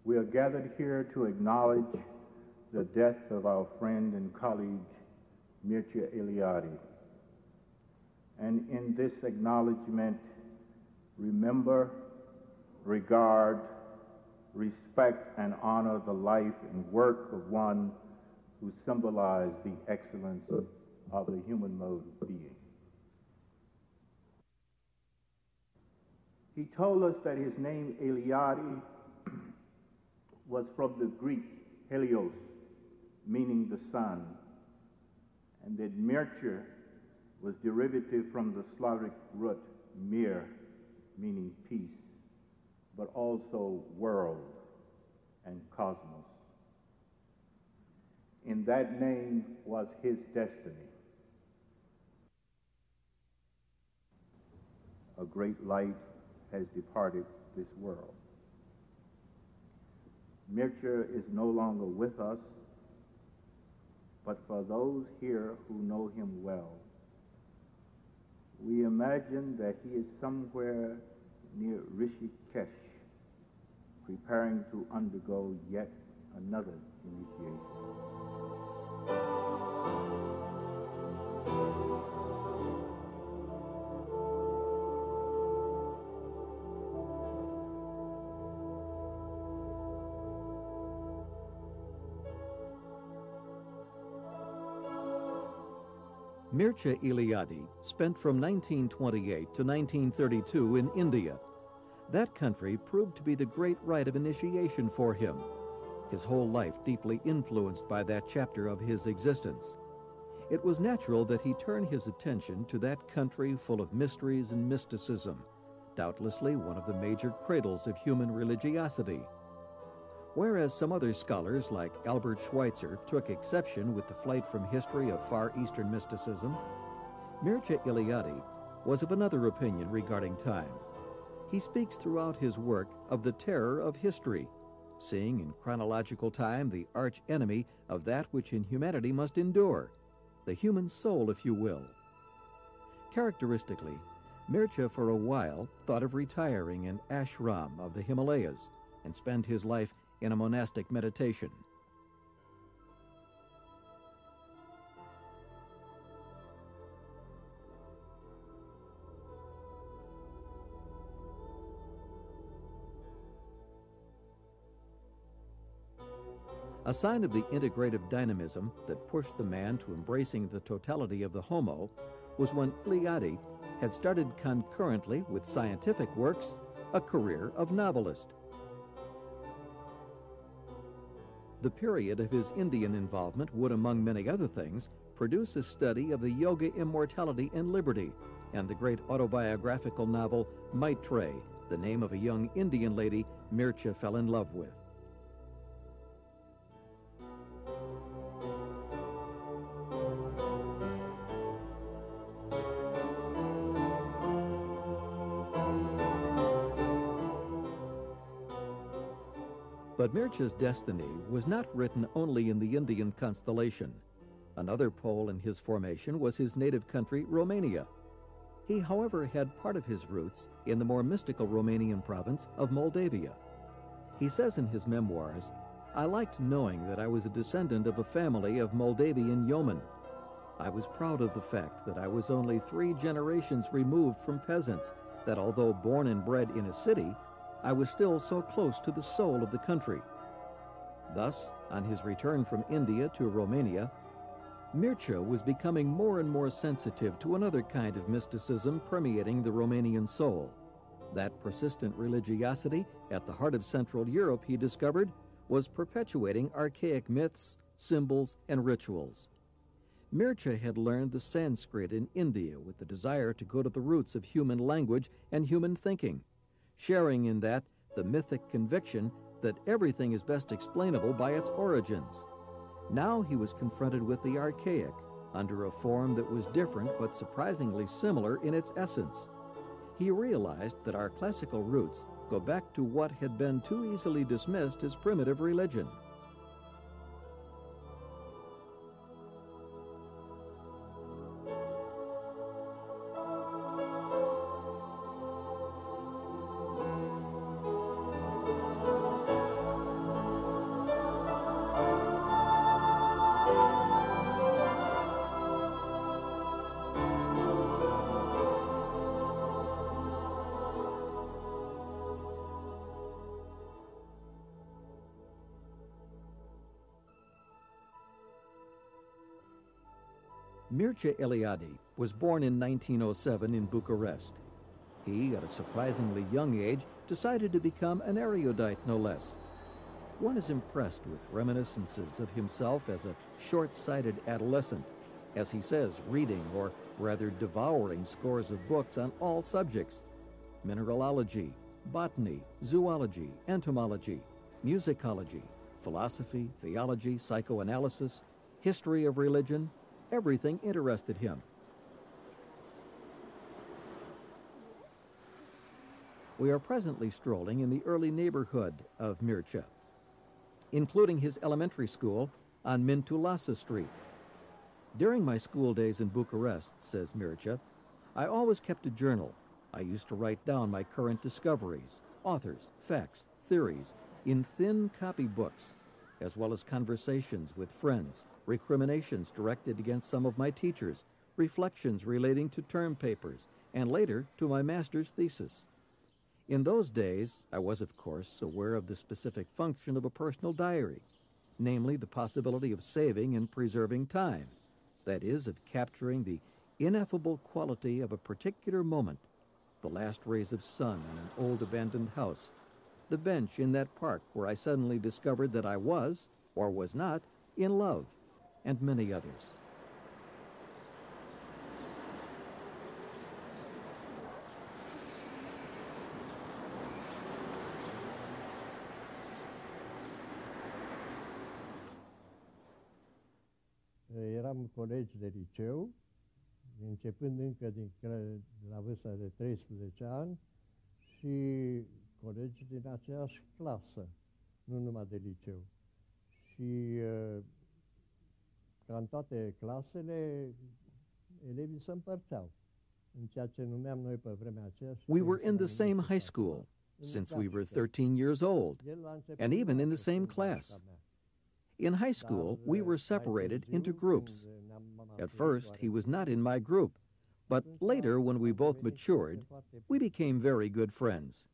We are gathered here to acknowledge the death of our friend and colleague, Mircea Eliade. And in this acknowledgement, remember, regard, respect, and honor the life and work of one who symbolized the excellence of the human mode of being. He told us that his name Eliade was from the Greek Helios, meaning the sun, and that Mircea was derivative from the Slavic root mir, meaning peace, but also world and cosmos. In that name was his destiny. A great light has departed this world. Mircea is no longer with us, but for those here who know him well, we imagine that he is somewhere near Rishikesh, preparing to undergo yet another initiation. Mircea Eliade spent from 1928 to 1932 in India. That country proved to be the great rite of initiation for him, his whole life deeply influenced by that chapter of his existence. It was natural that he turn his attention to that country full of mysteries and mysticism, doubtlessly one of the major cradles of human religiosity. Whereas some other scholars, like Albert Schweitzer, took exception with the flight from history of Far Eastern mysticism, Mircea Eliade was of another opinion regarding time. He speaks throughout his work of the terror of history, seeing in chronological time the arch-enemy of that which in humanity must endure, the human soul, if you will. Characteristically, Mircea for a while thought of retiring in ashram of the Himalayas and spend his life in a monastic meditation. A sign of the integrative dynamism that pushed the man to embracing the totality of the homo was when Eliade had started concurrently with scientific works a career of novelist. The period of his Indian involvement would, among many other things, produce a study of the Yoga, Immortality, and Liberty, and the great autobiographical novel Maitreyi, the name of a young Indian lady Mircea fell in love with. But Mircea's destiny was not written only in the Indian constellation. Another pole in his formation was his native country, Romania. He, however, had part of his roots in the more mystical Romanian province of Moldavia. He says in his memoirs, "I liked knowing that I was a descendant of a family of Moldavian yeomen. I was proud of the fact that I was only 3 generations removed from peasants, that although born and bred in a city, I was still so close to the soul of the country." Thus, on his return from India to Romania, Mircea was becoming more and more sensitive to another kind of mysticism permeating the Romanian soul. That persistent religiosity at the heart of Central Europe, he discovered, was perpetuating archaic myths, symbols, and rituals. Mircea had learned the Sanskrit in India with the desire to go to the roots of human language and human thinking, sharing in that the mythic conviction that everything is best explainable by its origins. Now he was confronted with the archaic, under a form that was different but surprisingly similar in its essence. He realized that our classical roots go back to what had been too easily dismissed as primitive religion. Mircea Eliade was born in 1907 in Bucharest. He, at a surprisingly young age, decided to become an erudite, no less. One is impressed with reminiscences of himself as a short-sighted adolescent, as he says, reading, or rather devouring, scores of books on all subjects: mineralogy, botany, zoology, entomology, musicology, philosophy, theology, psychoanalysis, history of religion. Everything interested him. We are presently strolling in the early neighborhood of Mircea, including his elementary school on Mintulasa Street. During my school days in Bucharest, says Mircea, I always kept a journal. I used to write down my current discoveries, authors, facts, theories, in thin copybooks, as well as conversations with friends, recriminations directed against some of my teachers, reflections relating to term papers, and later to my master's thesis. In those days, I was, of course, aware of the specific function of a personal diary, namely the possibility of saving and preserving time, that is, of capturing the ineffable quality of a particular moment, the last rays of sun on an old abandoned house, the bench in that park where I suddenly discovered that I was, or was not, in love, and many others. Eram colegi de liceu, începând încă de la vârsta de 13 ani, și colegi din aceeași clasă, nu numai de liceu. Și ca în toate clasele, elevii se împărțeau în ceea ce numeam noi pe vremea aceea. We were in the same high school since we were 13 years old, and even in the same class. In high school, we were separated into groups. At first, he was not in my group, but later, when we both matured, we became very good friends.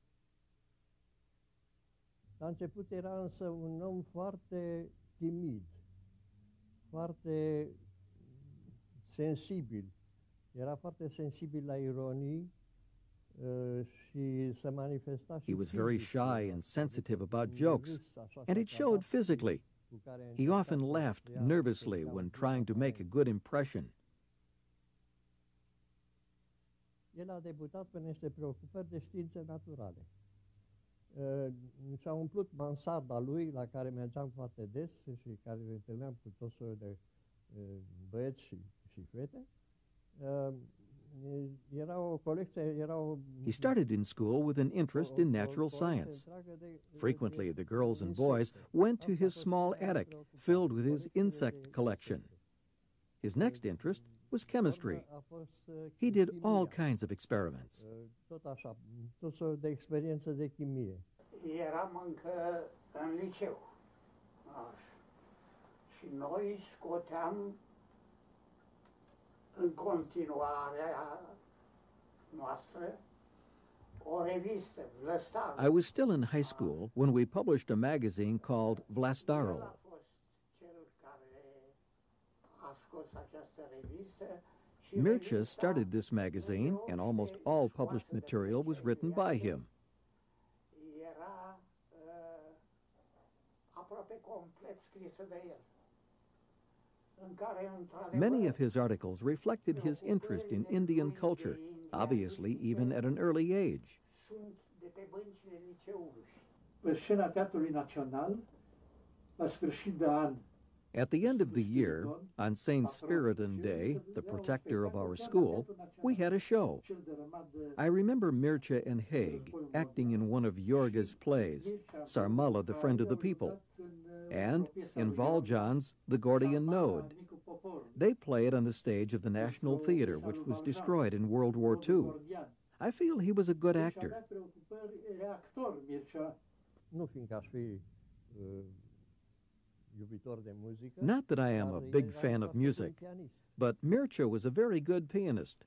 La început era însă un om foarte timid, foarte sensibil. Era foarte sensibil la ironii și se manifesta și He was very shy and sensitive about jokes, and it showed physically. He often laughed nervously when trying to make a good impression. El a debutat pe niște preocupări de științe naturale. Și-a umplut mansarda lui, la care mergeam foarte des și care îl întâlneam cu tot soiul de băieți și fete. Era o colecție, He started in school with an interest in natural science. Frequently, the girls and boys went to his small attic filled with his insect collection. His next interest was chemistry. He did all kinds of experiments. Tot așa, tot soiul de experiențe de chimie. Eram încă în liceu. Așa. Și noi scoteam în continuarea noastră o revistă, Vlastarul. I was still in high school when we published a magazine called Vlastarul. El a fost cel care a scos această revistă. Mircea started this magazine, and almost all published material was written by him. Era aproape complet scrisă de el. Many of his articles reflected his interest in Indian culture, obviously even at an early age. Pe scena Teatrului Național, la sfârșit de an, At the end of the year, on St. Spiritan Day, the protector of our school, we had a show. I remember Mircea and Haig acting in one of Yorga's plays, Sarmala, the Friend of the People, and in Valjean's The Gordian Knot. They play it on the stage of the National Theater, which was destroyed in World War II. I feel he was a good actor. Not that I am a big fan of music, but Mircea was a very good pianist.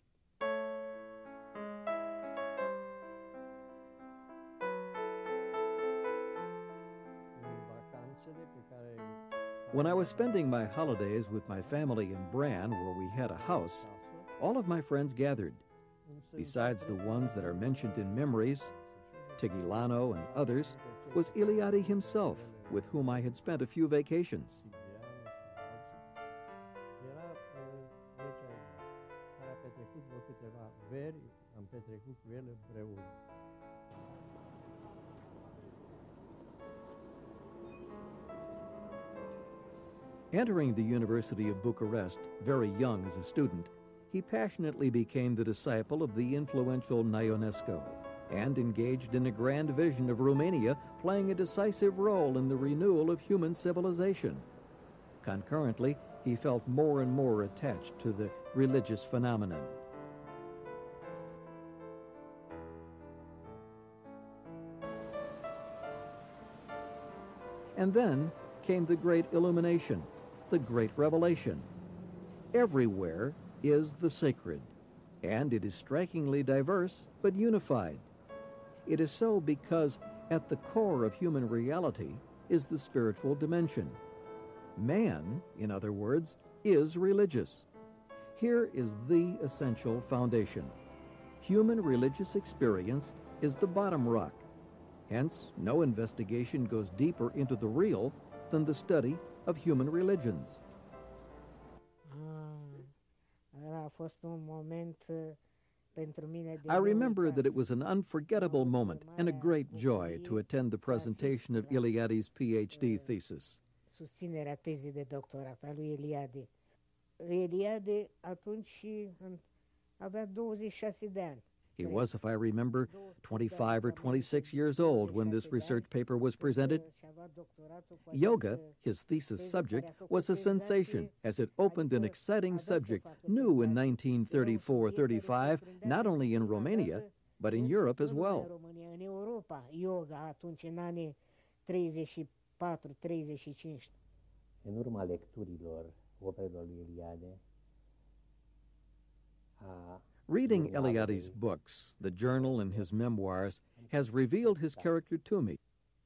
When I was spending my holidays with my family in Bran, where we had a house, all of my friends gathered. Besides the ones that are mentioned in memories, Tigilano and others, was Eliade himself, with whom I had spent a few vacations. Entering the University of Bucharest very young as a student, he passionately became the disciple of the influential Ionesco and engaged in a grand vision of Romania playing a decisive role in the renewal of human civilization. Concurrently, he felt more and more attached to the religious phenomenon. And then came the Great Illumination, the Great Revelation. Everywhere is the sacred, and it is strikingly diverse but unified. It is so because at the core of human reality is the spiritual dimension. Man, in other words, is religious. Here is the essential foundation. Human religious experience is the bottom rock. Hence, no investigation goes deeper into the real than the study of human religions. I remember that it was an unforgettable moment and a great joy to attend the presentation of Eliade's PhD thesis. Susținerea tezei de doctorat a lui Eliade. Eliade atunci avea 26 de ani. He was, if I remember, 25 or 26 years old when this research paper was presented. Yoga, his thesis subject, was a sensation as it opened an exciting subject new in 1934-35, not only in Romania, but in Europe as well. În urma lecturilor operelor lui Eliade, reading Eliade's books, the journal and his memoirs, has revealed his character to me.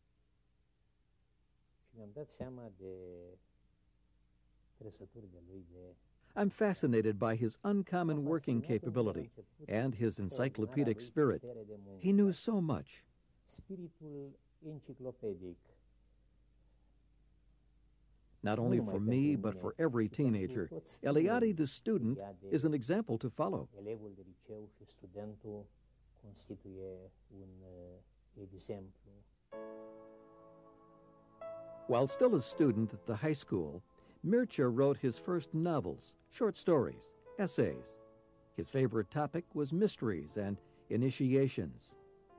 I'm fascinated by his uncommon working capability and his encyclopedic spirit. He knew so much. Not only for me, but for every teenager, Eliade the student is an example to follow. While still a student at the high school, Mircea wrote his first novels, short stories, essays. His favorite topic was mysteries and initiations.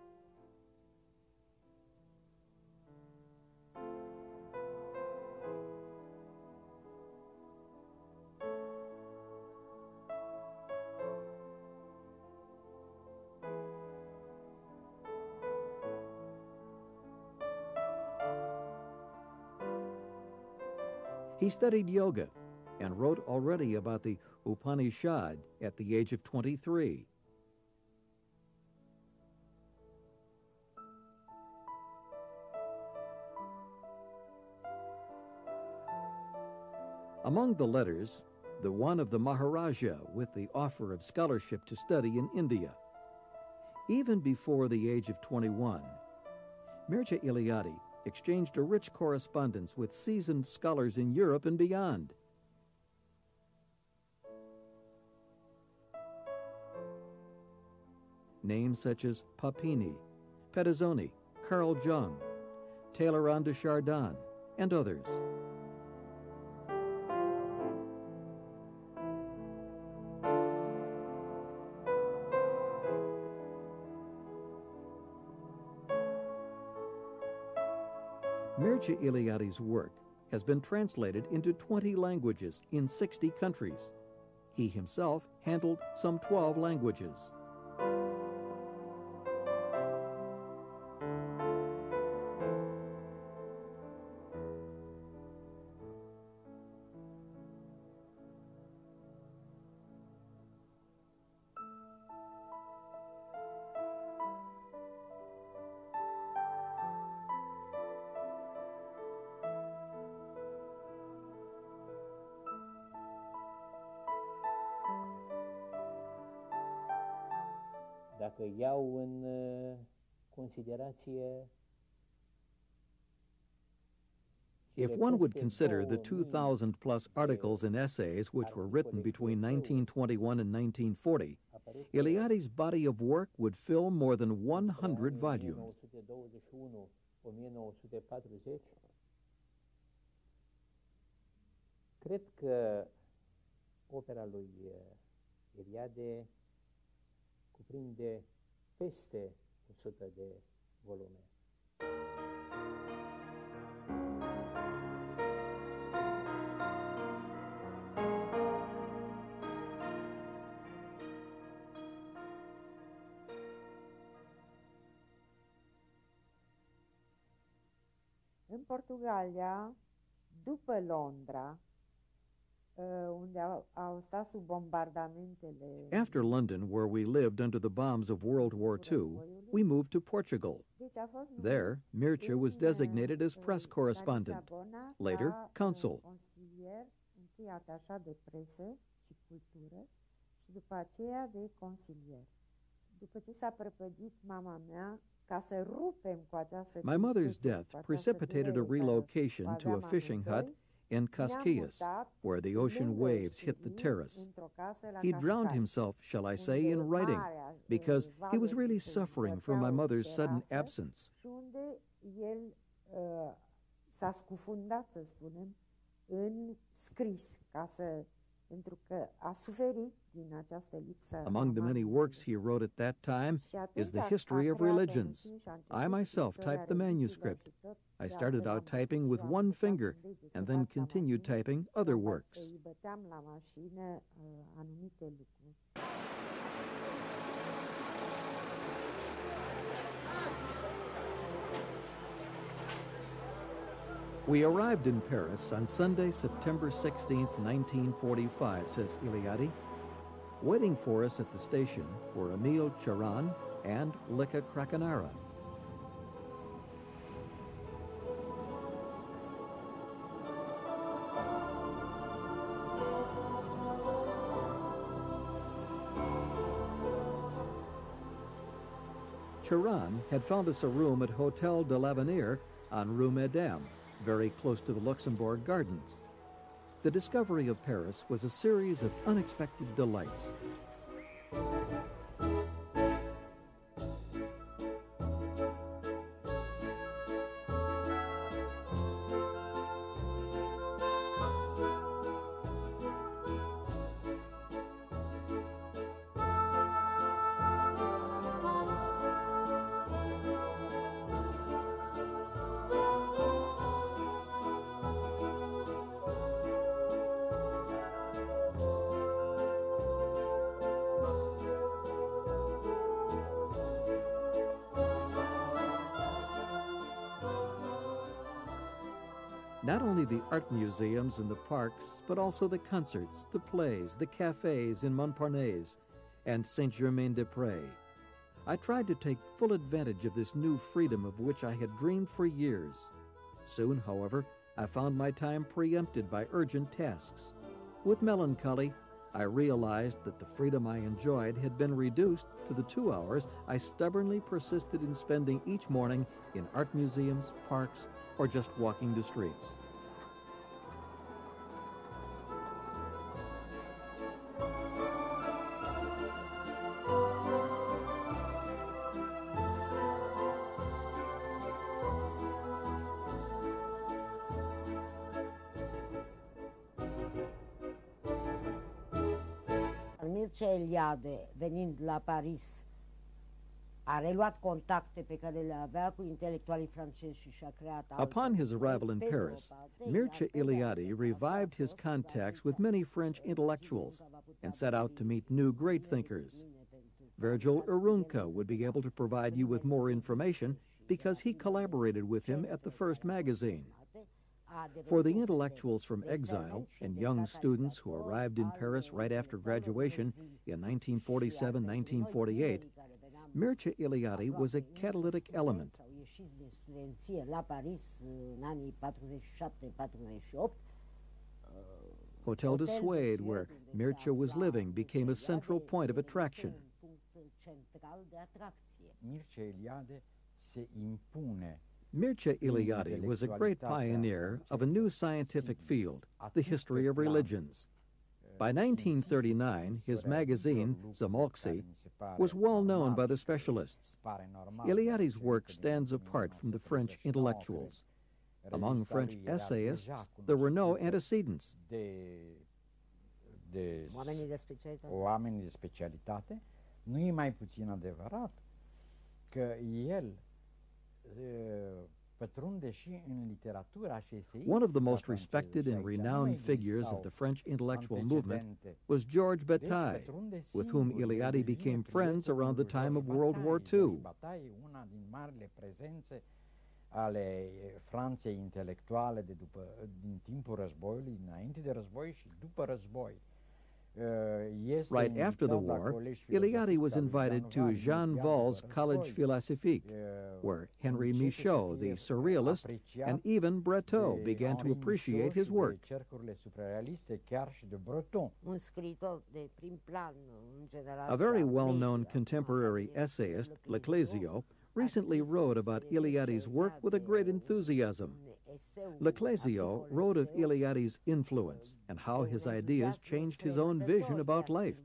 He studied yoga and wrote already about the Upanishad at the age of 23. Among the letters, the one of the Maharaja with the offer of scholarship to study in India. Even before the age of 21, Mircea Eliade exchanged a rich correspondence with seasoned scholars in Europe and beyond. Names such as Papini, Pettazzoni, Carl Jung, Talleyrand de Chardin, and others. Mircea Eliade's work has been translated into 20 languages in 60 countries. He himself handled some 12 languages. dacă iau în considerație If one would consider the 2,000-plus articles and essays which were written between 1921 and 1940, Eliade's body of work would fill more than 100 volumes. 1921-1940, cred că opera lui Eliade cuprinde peste 100 de volume. În Portugalia, după Londra, unde au stat sub bombardamentele... After London, where we lived under the bombs of World War II, we moved to Portugal. There, Mircea was designated as press correspondent, later consul. Consilier, întâi atașat de presă și cultură și după aceea de consilier. După ce s-a prăpădit mama mea, ca să rupem cu această... My mother's death precipitated a relocation to a fishing hut in Cascais, where the ocean waves hit the terrace. He drowned himself, shall I say, in writing, because he was really suffering from my mother's sudden absence. Și unde el s-a scufundat, să spunem, în scris, ca să... pentru că a suferit din această lipsă. Among the many works he wrote at that time is The History of Religions. I myself typed the manuscript. I started out typing with one finger and then continued typing other works. Îi băteam la mașină anumite lucruri. We arrived in Paris on Sunday, September 16th, 1945, says Eliade. Waiting for us at the station were Emile Cioran and Licca Cracanara. Cioran had found us a room at Hotel de l'Avenir on Rue Mesdames, very close to the Luxembourg Gardens. The discovery of Paris was a series of unexpected delights. Not only the art museums and the parks, but also the concerts, the plays, the cafes in Montparnasse and Saint-Germain-des-Prés. I tried to take full advantage of this new freedom of which I had dreamed for years. Soon, however, I found my time preempted by urgent tasks. With melancholy, I realized that the freedom I enjoyed had been reduced to the 2 hours I stubbornly persisted in spending each morning in art museums, parks, or just walking the streets. Mircea Eliade, venind la Paris, a reluat contacte pe care le avea cu intelectualii francezi și și-a creat alte. Upon his arrival in Paris, Mircea Eliade revived his contacts with many French intellectuals and set out to meet new great thinkers. Virgil Urunca would be able to provide you with more information because he collaborated with him at the first magazine. For the intellectuals from exile and young students who arrived in Paris right after graduation in 1947-1948, Mircea Eliade was a catalytic element. Hotel de Suede, where Mircea was living, became a central point of attraction. central de atracție. Mircea Eliade se impune. Mircea Eliade was a great pioneer of a new scientific field, the history of religions. By 1939, his magazine, Zamolxi, was well known by the specialists. Eliade's work stands apart from the French intellectuals. Among French essayists, there were no antecedents. Oamenii de specialitate, nu e mai puțin adevărat că el pătrunde și în literatura și eseistica. One of the most respected and renowned figures of the French intellectual movement was Georges Bataille, with whom Eliade became friends around the time of World War II. Bataille, una din marile prezențe ale Franței intelectuale din timpul războiului, înainte de război și după război. Right after the war, Eliade was invited to Jean Val's Collège Philosophique, where Henri Michaud, the surrealist, and even Breton began to appreciate his work. A very well-known contemporary essayist, Leclésio, recently wrote about Eliade's work with a great enthusiasm. Leclésio wrote of Eliade's influence and how his ideas changed his own vision about life.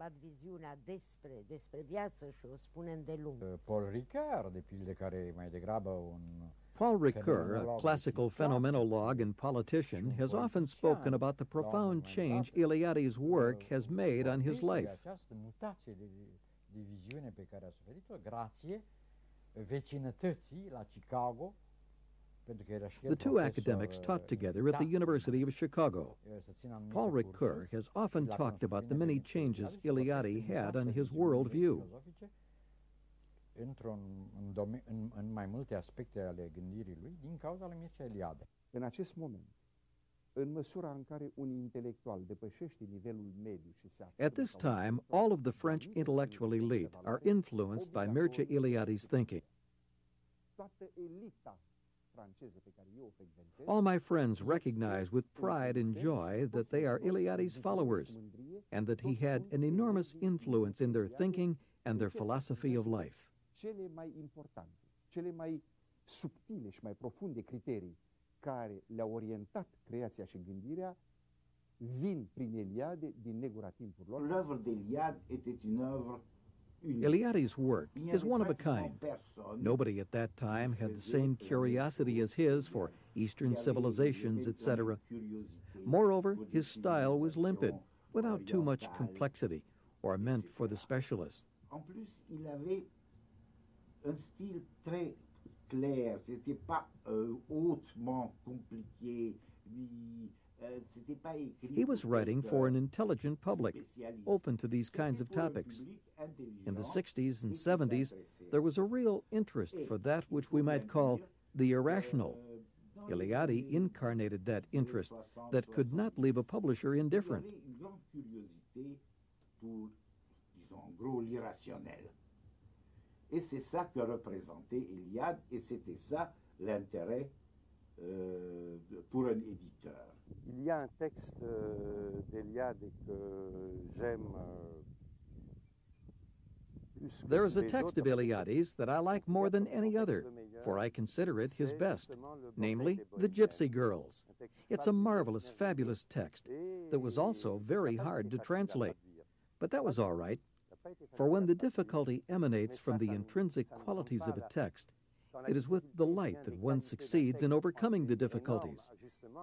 Paul Ricoeur, de pildă, care e mai degrabă un Paul Ricoeur, a classical phenomenologue and politician, has often spoken about the profound change Eliade's work has made on his life. Această mutație de viziune pe care a suferit-o, grație vecinătății la Chicago. The two academics taught together at the University of Chicago. Paul Ricoeur has often talked about the many changes Eliade had on his worldview. În mai multe aspecte ale gândirii lui, din cauza lui Mircea Eliade. În acest moment, în măsura în care un intelectual depășește nivelul mediu și se At this time, all of the French intellectual elite are influenced by Mircea Eliade's thinking. Toată elita franceză pe care eu o frecventez, All my friends recognize with pride and joy that they are Eliade's followers and that he had an enormous influence in their thinking and their philosophy of life. cele mai importante, cele mai subtile și mai profunde criterii care le-au orientat creația și gândirea vin prin Eliade din negura timpurilor. L'œuvre d'Eliade était une œuvre unique. Eliade's work is one of a kind. Nobody at that time had the same curiosity as his for Eastern civilizations, etc. Moreover, his style was limpid, without too much complexity, or meant for the specialist. En plus, il avait un style très clair, c'était pas hautement compliqué, c'était pas écrit. He was writing for an intelligent public, open to these kinds of topics. In the 60s and 70s, there was a real interest for that which we might call the irrational. Eliade incarnated that interest that could not leave a publisher indifferent. Il avait une grande curiosité pour, disons, en gros, l'irrationnel. Et c'est ça que représentait Eliade, et c'était ça l'intérêt pour un éditeur. Il y a un texte d'Eliade que j'aime. There is a text of Eliade's that I like more than any other, for I consider it his best, namely, The Gypsy Girls. It's a marvelous, fabulous text that was also very hard to translate. But that was all right, for when the difficulty emanates from the intrinsic qualities of a text, it is with delight that one succeeds in overcoming the difficulties.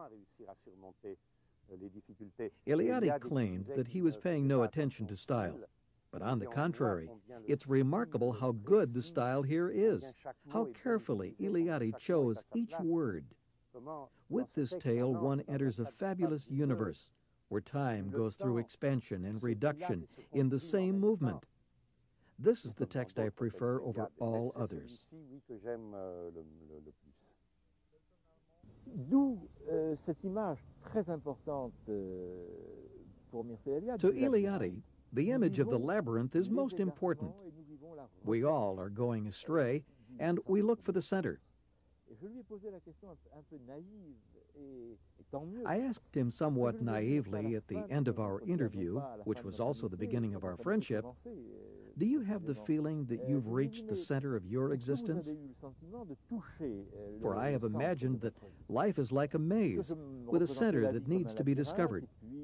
Eliade claimed that he was paying no attention to style. But on the contrary, it's remarkable how good the style here is, how carefully Eliade chose each word. With this tale, one enters a fabulous universe where time goes through expansion and reduction in the same movement. This is the text I prefer over all others. D'où cette image très importante pour Mircea Eliade. To Eliade, the image of the labyrinth is most important. We all are going astray, and we look for the center. Je lui ai posé la question un peu naïve. I asked him somewhat naively at the end of our interview, which was also the beginning of our friendship, do you have the feeling that you've reached the center of your existence? For I have imagined that life is like a maze, with a center that needs to be discovered.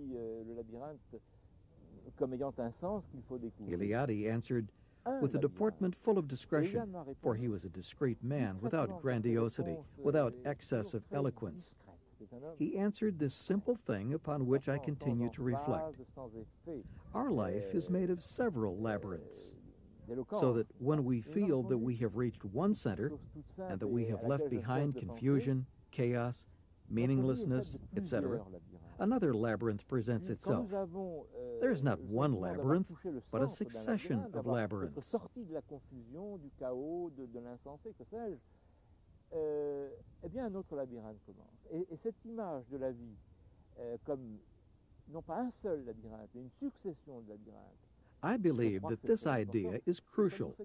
Eliade answered with a deportment full of discretion, for he was a discreet man without grandiosity, without excess of eloquence. He answered this simple thing upon which I continue to reflect. Our life is made of several labyrinths, so that when we feel that we have reached one center and that we have left behind confusion, chaos, meaninglessness, etc., another labyrinth presents itself. There is not one labyrinth, but a succession of labyrinths. Eh bien, un autre labyrinthe commence. Et cette image de la vie comme, non pas un seul labyrinthe, mais une succession de labyrinthes. I believe that this idea is crucial.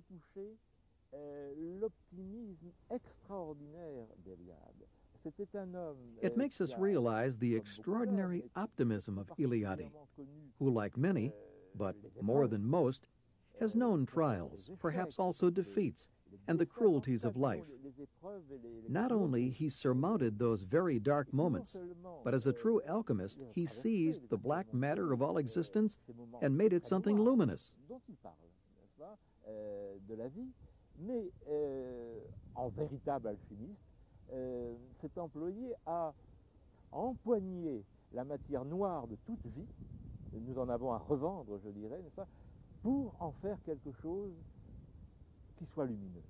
L'optimisme extraordinaire d'Eliade. C'était un homme. It makes us realize the extraordinary optimism of Eliade, who, like many, but more than most, has known trials, perhaps also defeats, and the cruelties of life. Not only he surmounted those very dark moments, but as a true alchemist, he seized the black matter of all existence and made it something luminous. De la vie, mais en véritable alchimiste, s'est employé à empoigner la matière noire de toute vie, nous en avons à revendre, je dirais, n'est-ce pas, pour en faire quelque chose qui soit lumineux.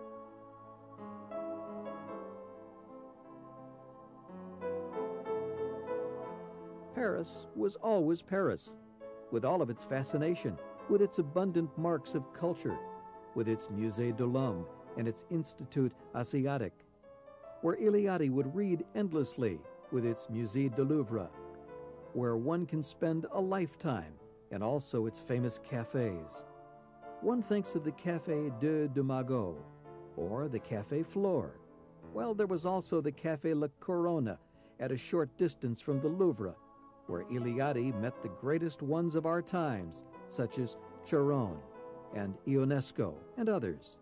Paris was always Paris, with all of its fascination, with its abundant marks of culture, with its Musée de l'Homme and its Institut Asiatique, where Eliade would read endlessly, with its Musée du Louvre, where one can spend a lifetime, and also its famous cafes. One thinks of the Café de Magot, or the Café Flore. Well, there was also the Café La Corona, at a short distance from the Louvre, where Eliade met the greatest ones of our times, such as Chiron and Ionesco and others.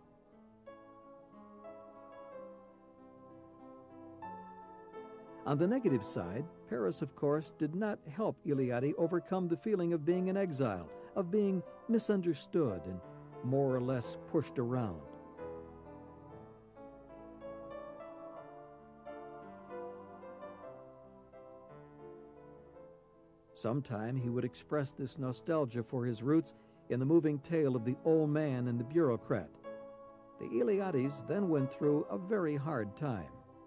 On the negative side, Paris, of course, did not help Eliade overcome the feeling of being in exile, of being misunderstood and more or less pushed around. Sometime he would express this nostalgia for his roots in the moving tale of the old man and the bureaucrat. The Eliades then went through a very hard time.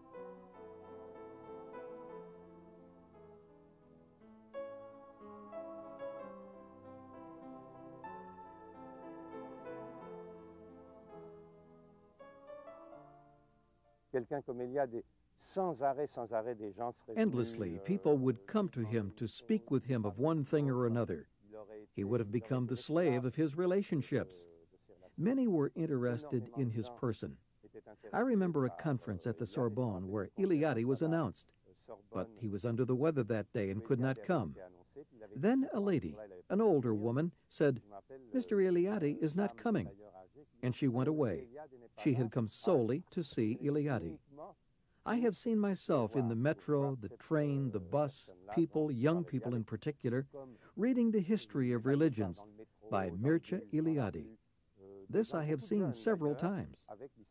Endlessly, people would come to him to speak with him of one thing or another. He would have become the slave of his relationships. Many were interested in his person. I remember a conference at the Sorbonne where Eliade was announced, but he was under the weather that day and could not come. Then a lady, an older woman, said, "Mr. Eliade is not coming," and she went away. She had come solely to see Eliade. I have seen myself in the metro, the train, the bus, people, young people in particular, reading the history of religions by Mircea Eliade. This I have seen several times.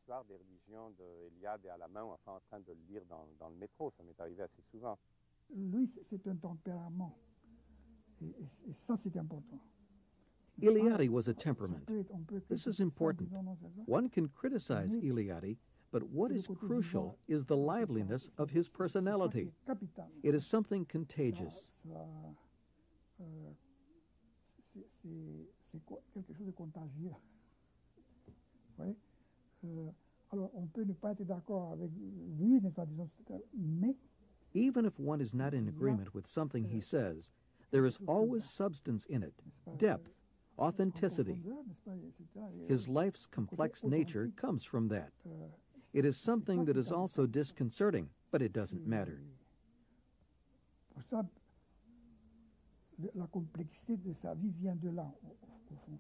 Lui, c'est un tempérament, et ça c'est important. Eliade was a temperament. This is important. One can criticize Eliade, but what is crucial is the liveliness of his personality. It is something contagious. C'est quelque chose de contagieux. Alors, on peut ne pas être d'accord avec lui, n'est-ce pas, disons, mais even if one is not in agreement with something he says, there is always substance in it, depth, authenticity. His life's complex nature comes from that. It is something that is also disconcerting, but it doesn't matter. ça, la complexité de sa vie vient de là, au fond.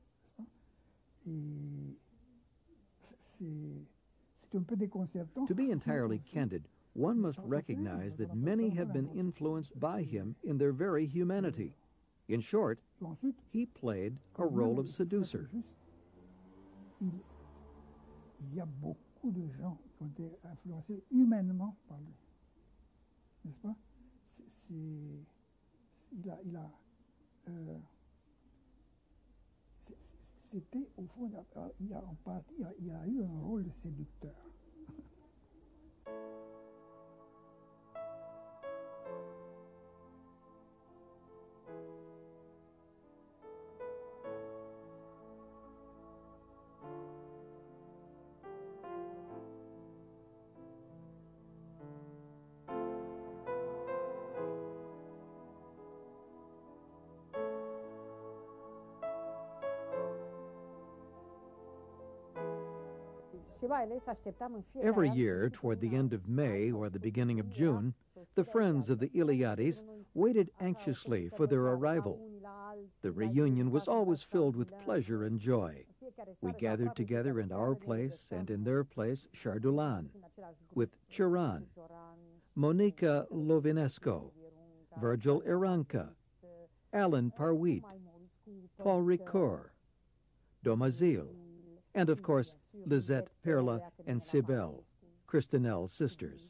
Et c'est un peu déconcertant. To be entirely candid, one must recognize that many have been influenced by him in their very humanity. In short, he played a role of seducer. Il y a beaucoup de gens qui ont été influencés humainement par lui. N'est-ce pas? C'était, au fond, en partie, il a eu un rôle de séducteur. Every year, toward the end of May or the beginning of June, the friends of the Iliadis waited anxiously for their arrival. The reunion was always filled with pleasure and joy. We gathered together in our place and in their place, Chardulan, with Chiran, Monica Lovinesco, Virgil Iranca, Alan Parwit, Paul Ricoeur, Domazil, and of course, Lisette, Perla, and Cybele, Christinel's sisters.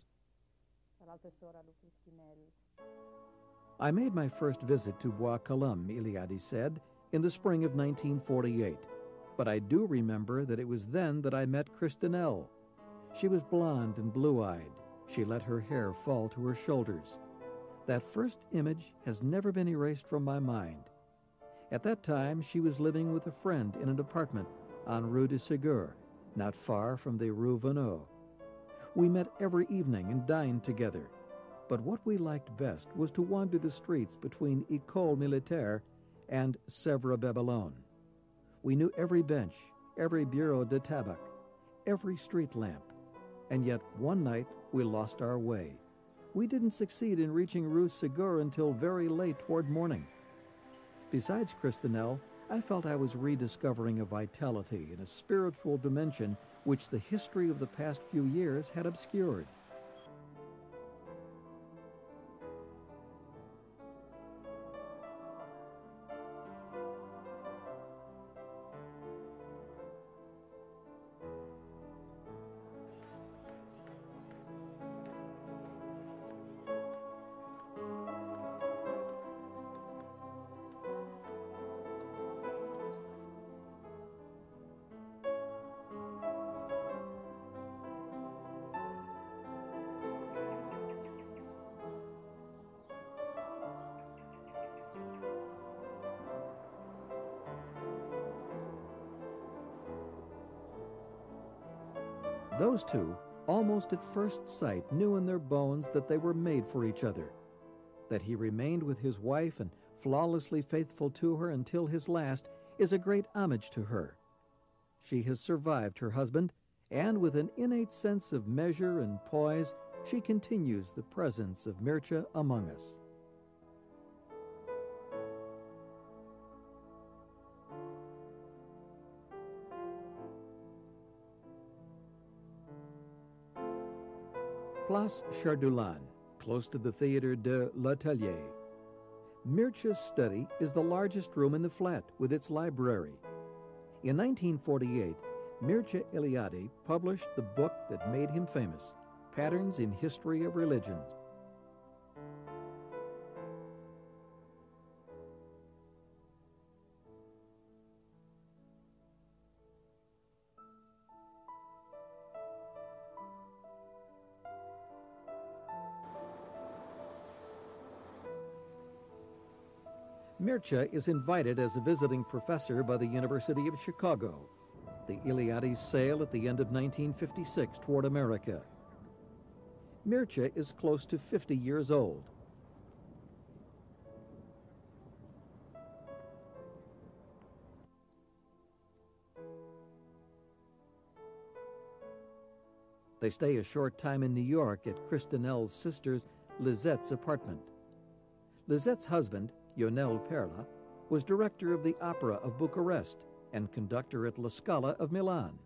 I made my first visit to Bois Colombes, Iliade said, in the spring of 1948, but I do remember that it was then that I met Christinel. She was blonde and blue-eyed. She let her hair fall to her shoulders. That first image has never been erased from my mind. At that time, she was living with a friend in an apartment on Rue de Ségur, not far from the Rue Vanneau. We met every evening and dined together, but what we liked best was to wander the streets between École Militaire and Sèvres Babylone. We knew every bench, every bureau de tabac, every street lamp, and yet one night we lost our way. We didn't succeed in reaching Rue Ségur until very late toward morning. Besides Christinel, I felt I was rediscovering a vitality in a spiritual dimension which the history of the past few years had obscured. Those two, almost at first sight, knew in their bones that they were made for each other, that he remained with his wife and flawlessly faithful to her until his last is a great homage to her. She has survived her husband, and with an innate sense of measure and poise, she continues the presence of Mircea among us. Place Chardulan, close to the Theatre de l'Atelier. Mircea's study is the largest room in the flat, with its library. In 1948, Mircea Eliade published the book that made him famous, Patterns in History of Religions. Mircea is invited as a visiting professor by the University of Chicago. The Iliades sail at the end of 1956 toward America. Mircea is close to 50 years old. They stay a short time in New York at Christinel's sister's Lisette's apartment. Lizette's husband, Ionel Perla, was director of the Opera of Bucharest and conductor at La Scala of Milan.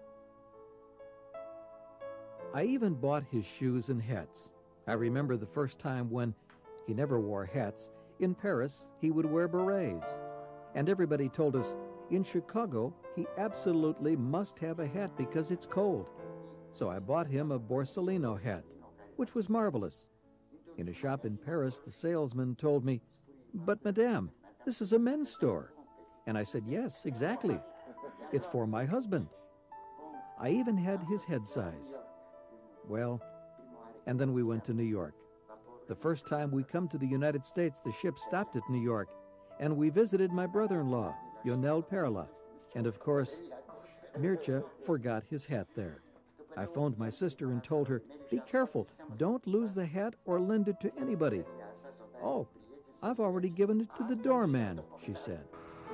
I even bought his shoes and hats. I remember the first time when he never wore hats. In Paris, he would wear berets. And everybody told us, in Chicago, he absolutely must have a hat because it's cold. So I bought him a Borsalino hat, which was marvelous. In a shop in Paris, the salesman told me, "But madame, this is a men's store." And I said, "Yes, exactly. It's for my husband." I even had his head size. Well, and then we went to New York. The first time we come to the United States, the ship stopped at New York, and we visited my brother-in-law, Ionel Perla, and of course, Mircea forgot his hat there. I phoned my sister and told her, "Be careful, don't lose the hat or lend it to anybody." "Oh, I've already given it to the doorman," she said.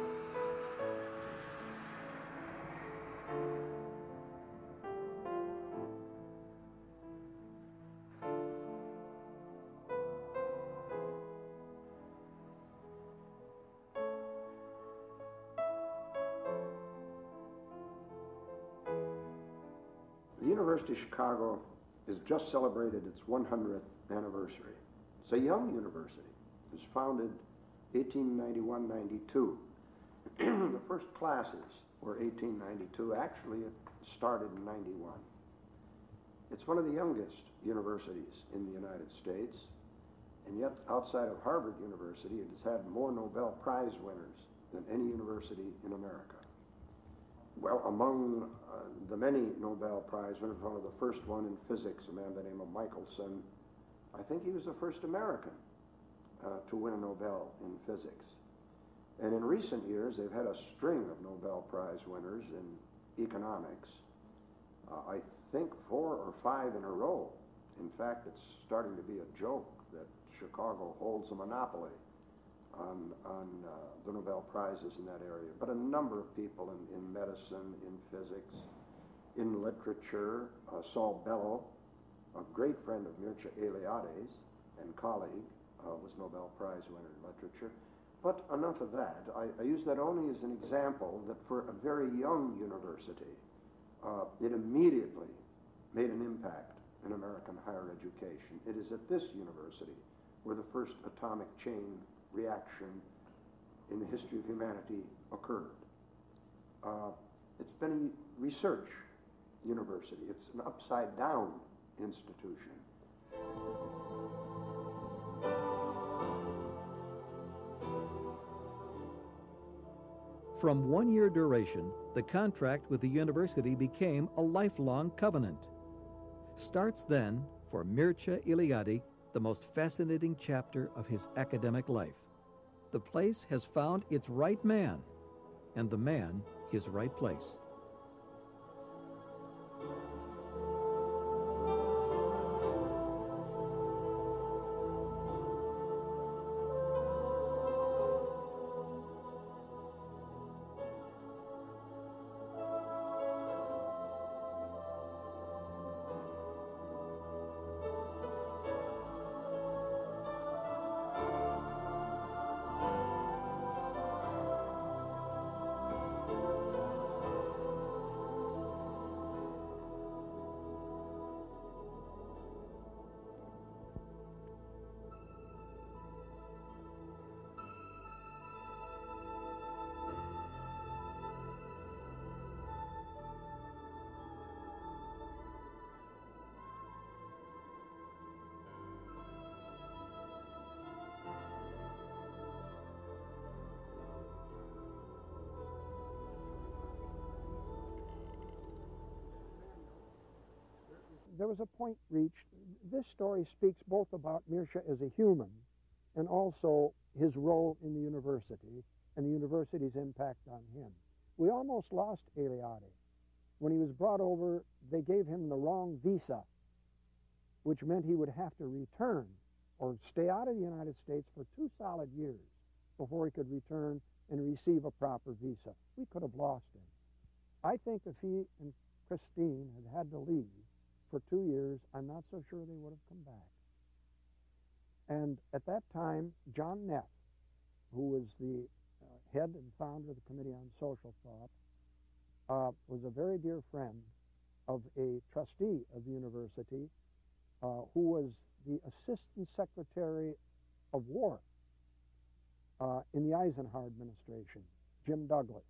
The University of Chicago has just celebrated its 100th anniversary. It's a young university. It was founded 1891-92. The first classes were 1892. Actually, it started in 91. It's one of the youngest universities in the United States, and yet outside of Harvard University, it has had more Nobel Prize winners than any university in America. Well, among the many Nobel Prize winners, one of the first one in physics, a man by the name of Michelson, I think he was the first American to win a Nobel in physics. And in recent years, they've had a string of Nobel Prize winners in economics. I think 4 or 5 in a row. In fact, it's starting to be a joke that Chicago holds a monopoly on the Nobel Prizes in that area. But a number of people in medicine, in physics, in literature. Saul Bellow, a great friend of Mircea Eliade's and colleague, was Nobel Prize winner in literature. But enough of that. I use that only as an example that for a very young university, it immediately made an impact in American higher education. It is at this university where the first atomic chain reaction in the history of humanity occurred. It's been a research university. It's an upside-down institution. From 1-year duration, the contract with the university became a lifelong covenant. Starts then, for Mircea Eliade, the most fascinating chapter of his academic life. The place has found its right man, and the man his right place. There was a point reached. This story speaks both about Mircea as a human and also his role in the university and the university's impact on him. We almost lost Eliade. When he was brought over, they gave him the wrong visa, which meant he would have to return or stay out of the United States for 2 solid years before he could return and receive a proper visa. We could have lost him. I think if he and Christine had had to leave for 2 years, I'm not so sure they would have come back. And at that time, John Neff, who was the head and founder of the Committee on Social Thought, was a very dear friend of a trustee of the university who was the Assistant Secretary of War in the Eisenhower administration, Jim Douglas.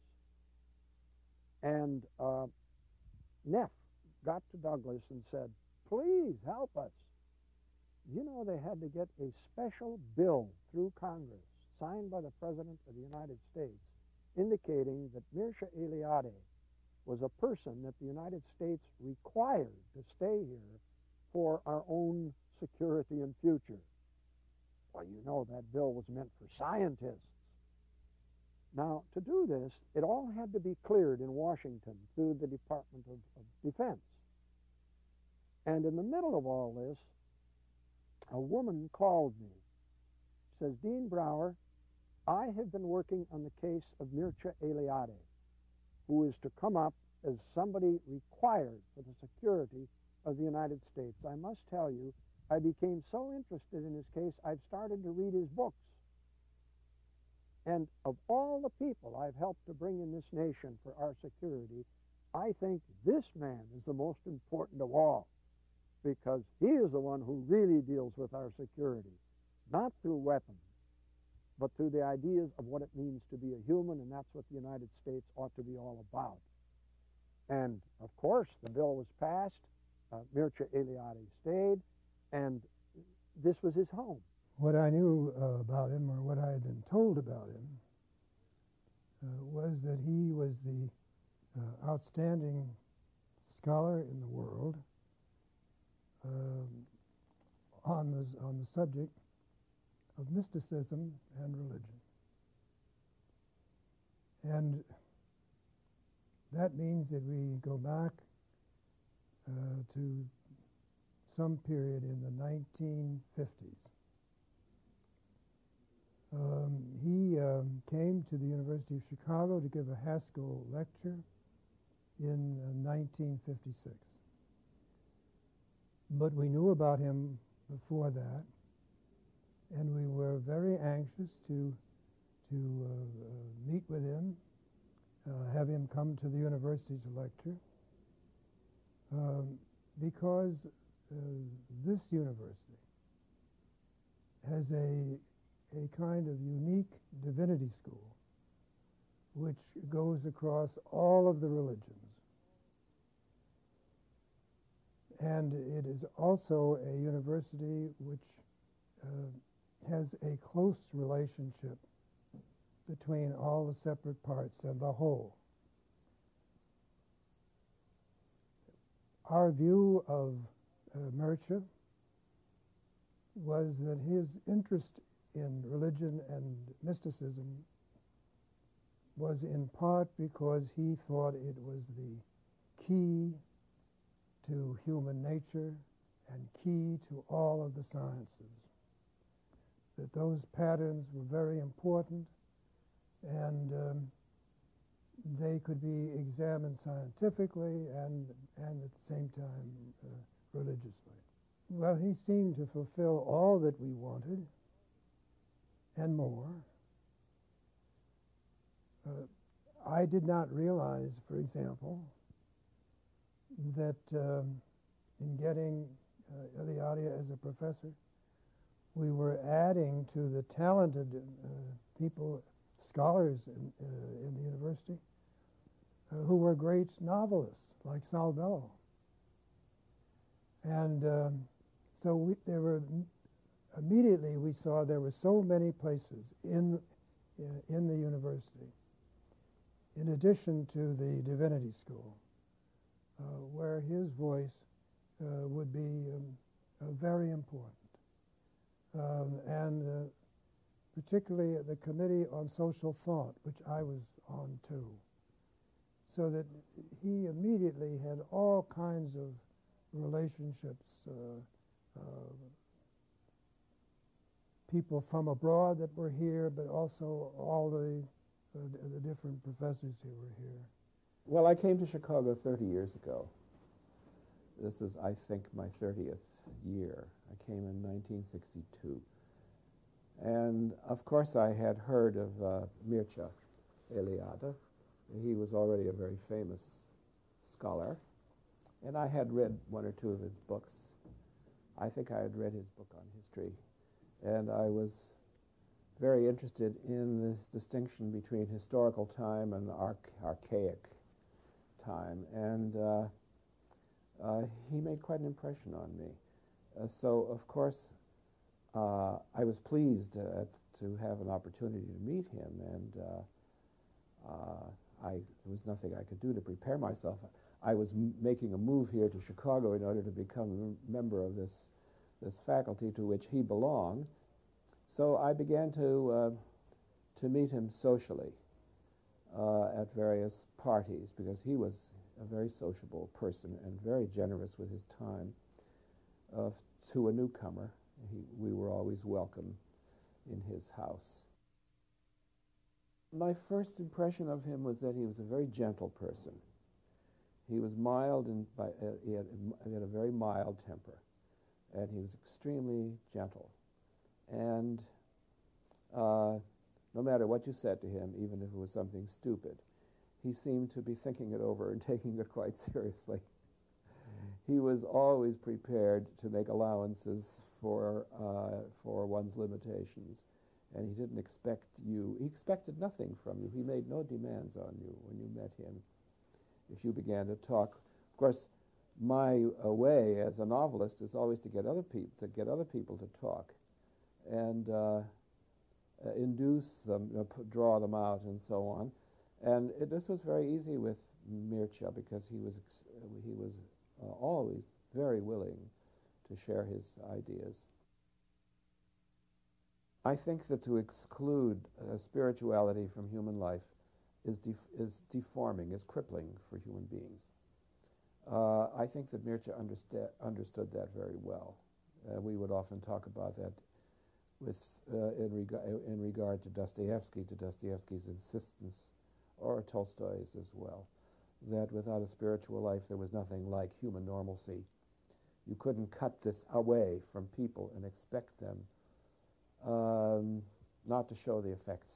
And Neff got to Douglas and said, please help us. You know, they had to get a special bill through Congress signed by the President of the United States indicating that Mircea Eliade was a person that the United States required to stay here for our own security and future. Well, you know that bill was meant for scientists. Now, to do this, it all had to be cleared in Washington through the Department of Defense. And in the middle of all this, a woman called me. She says, Dean Brower, I have been working on the case of Mircea Eliade, who is to come up as somebody required for the security of the United States. I must tell you, I became so interested in his case, I've started to read his books. And of all the people I've helped to bring in this nation for our security, I think this man is the most important of all, because he is the one who really deals with our security, not through weapons, but through the ideas of what it means to be a human, and that's what the United States ought to be all about. And, of course, the bill was passed, Mircea Eliade stayed, and this was his home. What I knew about him, or what I had been told about him, was that he was the outstanding scholar in the world on the subject of mysticism and religion. And that means that we go back to some period in the 1950s. He came to the University of Chicago to give a Haskell lecture in 1956. But we knew about him before that, and we were very anxious to meet with him, have him come to the university to lecture, because this university has a kind of unique divinity school which goes across all of the religions. And it is also a university which has a close relationship between all the separate parts and the whole. Our view of Mircea was that his interest in religion and mysticism was in part because he thought it was the key to human nature and key to all of the sciences. That those patterns were very important, and they could be examined scientifically and at the same time religiously. Well, he seemed to fulfill all that we wanted and more. I did not realize, for example, that in getting Eliade as a professor, we were adding to the talented people, scholars in the university, who were great novelists, like Saul Bellow. And so immediately we saw there were so many places in the university, in addition to the divinity school, where his voice would be very important. And particularly the Committee on Social Thought, which I was on too. So that he immediately had all kinds of relationships, people from abroad that were here, but also all the different professors who were here. Well, I came to Chicago 30 years ago. This is, I think, my 30th year. I came in 1962. And of course I had heard of Mircea Eliade. He was already a very famous scholar, and I had read one or two of his books. I think I had read his book on history, and I was very interested in this distinction between historical time and archaic time, and he made quite an impression on me. So, of course, I was pleased to have an opportunity to meet him, and there was nothing I could do to prepare myself. I was making a move here to Chicago in order to become a member of this faculty to which he belonged. So I began to meet him socially at various parties, because he was a very sociable person and very generous with his time. To a newcomer, we were always welcome in his house. My first impression of him was that he was a very gentle person. He was mild, and he had a very mild temper, and he was extremely gentle. And no matter what you said to him, even if it was something stupid, he seemed to be thinking it over and taking it quite seriously. He was always prepared to make allowances for one's limitations, and he didn't expect you. He expected nothing from you. He made no demands on you when you met him. If you began to talk, of course, my way as a novelist is always to get other people to talk, and induce them, draw them out, and so on. And this was very easy with Mircea, because he was always very willing to share his ideas. I think that to exclude spirituality from human life is deforming, is crippling for human beings. I think that Mircea understood that very well. We would often talk about that in regard to Dostoevsky's insistence, or Tolstoy's as well, that without a spiritual life there was nothing like human normalcy. You couldn't cut this away from people and expect them not to show the effects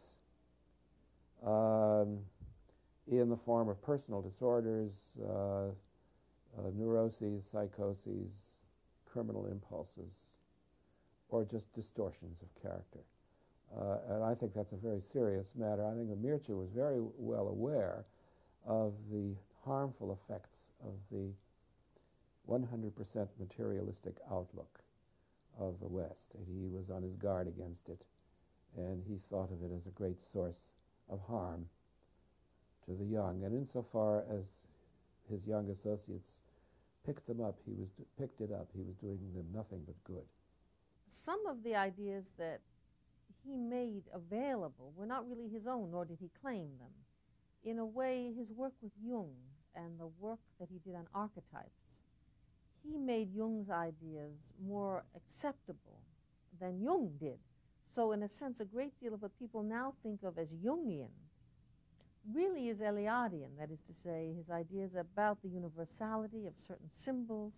in the form of personal disorders, neuroses, psychoses, criminal impulses, or just distortions of character. And I think that's a very serious matter. I think that Mircea was very well aware of the harmful effects of the 100% materialistic outlook of the West. And he was on his guard against it, and he thought of it as a great source of harm to the young. And insofar as his young associates picked it up, he was doing them nothing but good. Some of the ideas that he made available were not really his own, nor did he claim them. In a way, his work with Jung and the work that he did on archetypes, he made Jung's ideas more acceptable than Jung did. So in a sense, a great deal of what people now think of as Jungian really is Eliadean, that is to say, his ideas about the universality of certain symbols.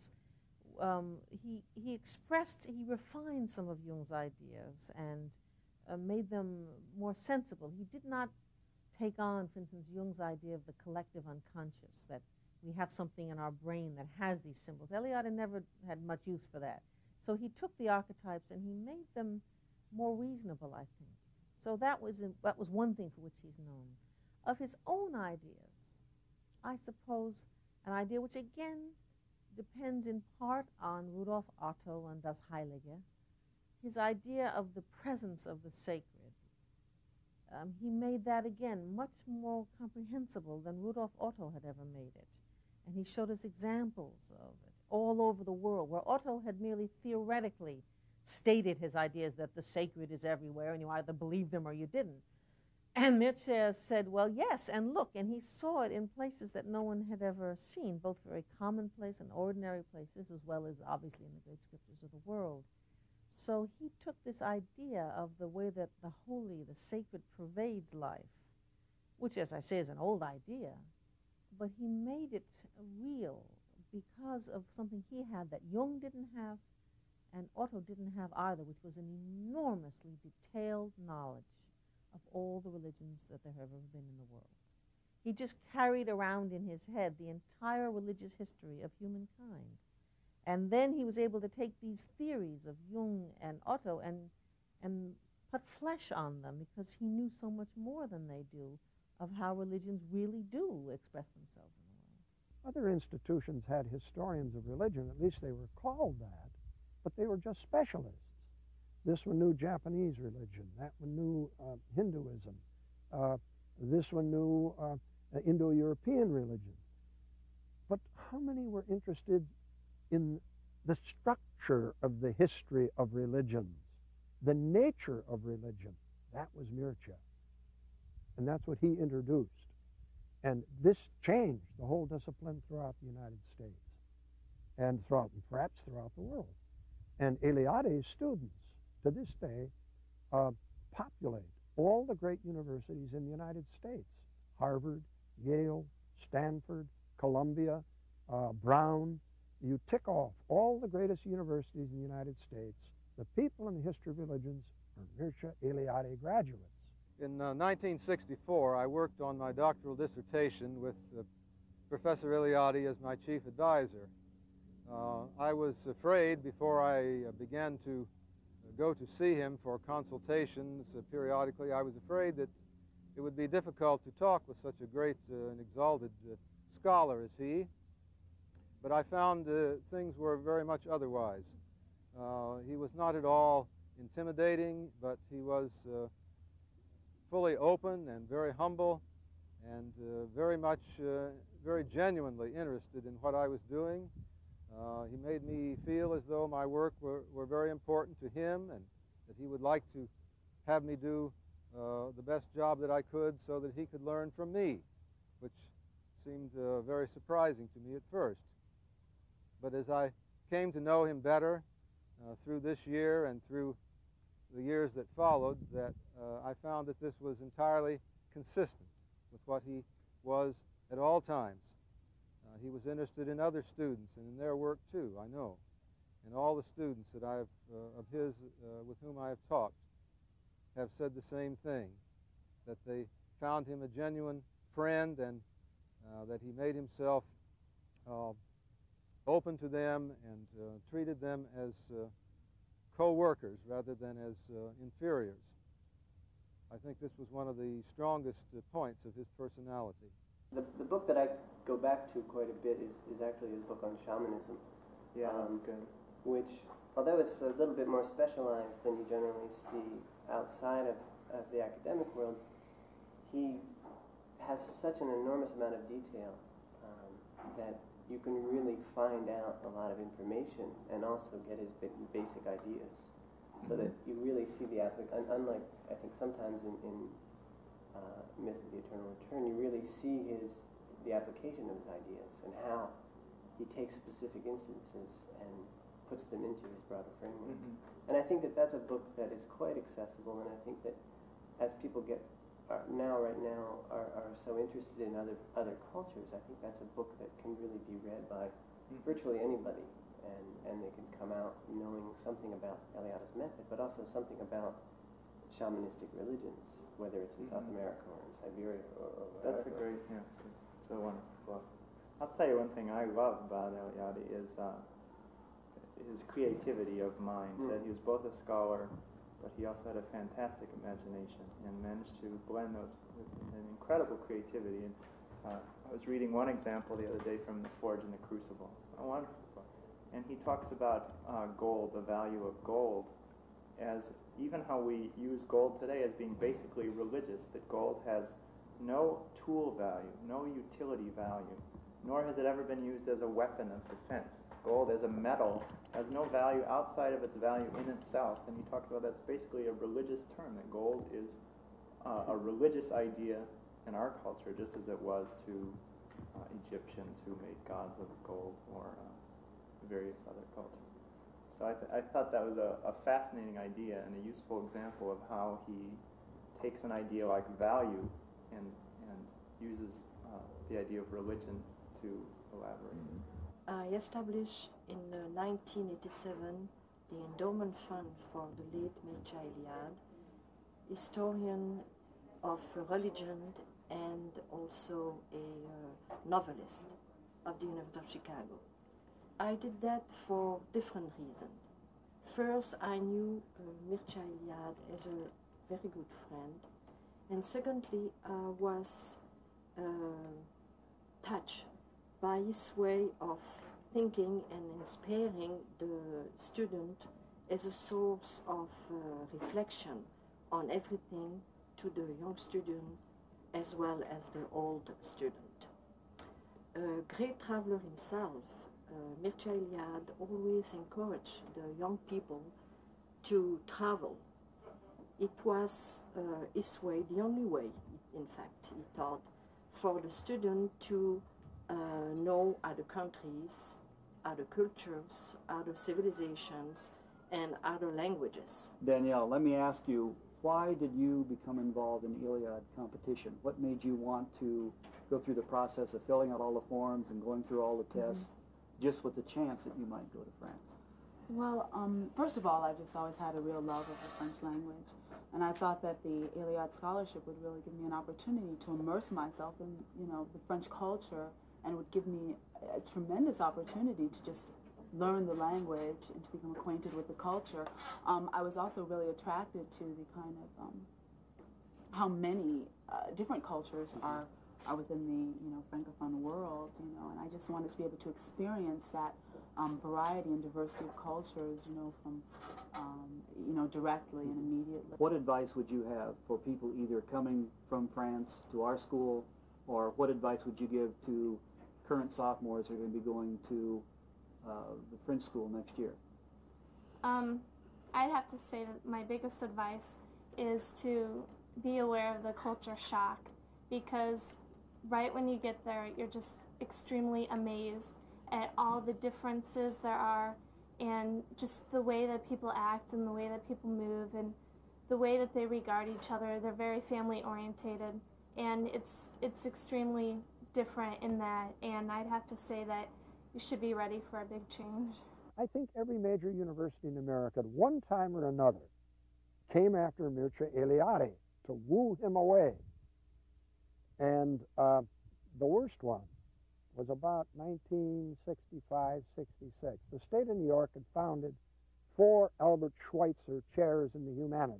He refined some of Jung's ideas and made them more sensible. He did not take on, for instance, Jung's idea of the collective unconscious, that we have something in our brain that has these symbols. Eliade never had much use for that. So he took the archetypes and he made them more reasonable, I think. So that was one thing for which he's known. Of his own ideas, I suppose an idea which again depends in part on Rudolf Otto and Das Heilige, his idea of the presence of the sacred. He made that again much more comprehensible than Rudolf Otto had ever made it. And he showed us examples of it all over the world, where Otto had merely theoretically stated his ideas that the sacred is everywhere and you either believed them or you didn't. And Mircea said, well, yes, and look, and he saw it in places that no one had ever seen, both very commonplace and ordinary places, as well as obviously in the great scriptures of the world. So he took this idea of the way that the holy, the sacred pervades life, which, as I say, is an old idea, but he made it real because of something he had that Jung didn't have and Otto didn't have either, which was an enormously detailed knowledge of all the religions that there have ever been in the world. He just carried around in his head the entire religious history of humankind. And then he was able to take these theories of Jung and Otto and put flesh on them, because he knew so much more than they do of how religions really do express themselves in the world. Other institutions had historians of religion, at least they were called that, but they were just specialists. This one knew Japanese religion, that one knew Hinduism, this one knew Indo-European religion. But how many were interested in the structure of the history of religions, the nature of religion? That was Mircea. And that's what he introduced. And this changed the whole discipline throughout the United States and perhaps throughout the world. And Eliade's students, to this day, populate all the great universities in the United States: Harvard, Yale, Stanford, Columbia, Brown. You tick off all the greatest universities in the United States. The people in the history of religions are Mircea Eliade graduates. In 1964, I worked on my doctoral dissertation with Professor Eliade as my chief advisor. I was afraid, before I began to go to see him for consultations periodically, I was afraid that it would be difficult to talk with such a great and exalted scholar as he. But I found things were very much otherwise. He was not at all intimidating, but he was fully open and very humble, and very genuinely interested in what I was doing. He made me feel as though my work were very important to him, and that he would like to have me do the best job that I could so that he could learn from me, which seemed very surprising to me at first. But as I came to know him better through this year and through the years that followed, that I found that this was entirely consistent with what he was at all times. He was interested in other students and in their work too, I know. And all the students that I've of his with whom I have talked have said the same thing, that they found him a genuine friend, and that he made himself open to them and treated them as co-workers rather than as inferiors. I think this was one of the strongest points of his personality. The book that I go back to quite a bit is actually his book on shamanism. Yeah, that's good. Which, although it's a little bit more specialized than you generally see outside of the academic world, he has such an enormous amount of detail that you can really find out a lot of information and also get his basic ideas, so that you really see the application. Unlike, I think, sometimes in Myth of the Eternal Return, you really see the application of his ideas and how he takes specific instances and puts them into his broader framework. And I think that that's a book that is quite accessible, and I think that as people right now are so interested in other cultures, I think that's a book that can really be read by virtually anybody, and they can come out knowing something about Eliade's method, but also something about shamanistic religions, whether it's in South America or in Siberia or That's a great, it's a wonderful book. I'll tell you one thing I love about Eliade is his creativity of mind, that he was both a scholar, but he also had a fantastic imagination and managed to blend those with an incredible creativity. And I was reading one example the other day from The Forge and the Crucible, a wonderful book. And he talks about gold, the value of gold, as even how we use gold today as being basically religious, that gold has no tool value, no utility value, nor has it ever been used as a weapon of defense. Gold as a metal has no value outside of its value in itself, and he talks about that's basically a religious term, that gold is a religious idea in our culture, just as it was to Egyptians who made gods of gold, or various other cultures. So I thought that was a fascinating idea and a useful example of how he takes an idea like value and uses the idea of religion to elaborate. I established in 1987 the endowment fund for the late Mircea Eliade, historian of religion and also a novelist of the University of Chicago. I did that for different reasons. First, I knew Mircea Eliade as a very good friend, and secondly, I was touched by his way of thinking and inspiring the student as a source of reflection on everything to the young student as well as the old student. A great traveler himself, Mircea Eliade always encouraged the young people to travel. It was his way, the only way, in fact, he thought, for the student to know other countries, other cultures, other civilizations, and other languages. Danielle, let me ask you, why did you become involved in the Iliad competition? What made you want to go through the process of filling out all the forms and going through all the tests, just with the chance that you might go to France? Well, first of all, I just always had a real love of the French language. And I thought that the Iliad Scholarship would really give me an opportunity to immerse myself in, the French culture, and would give me a tremendous opportunity to just learn the language and to become acquainted with the culture. I was also really attracted to the kind of how many different cultures are within the Francophone world, and I just wanted to be able to experience that variety and diversity of cultures, from directly and immediately. What advice would you have for people either coming from France to our school, or what advice would you give to current sophomores who are going to be going to the French school next year? I'd have to say that my biggest advice is to be aware of the culture shock, because right when you get there, you're just extremely amazed at all the differences there are, and just the way that people act and the way that people move and the way that they regard each other. They're very family orientated, and it's extremely different in that, and I'd have to say that you should be ready for a big change. I think every major university in America at one time or another came after Mircea Eliade to woo him away. And the worst one was about 1965, 66. The state of New York had founded 4 Albert Schweitzer chairs in the humanities.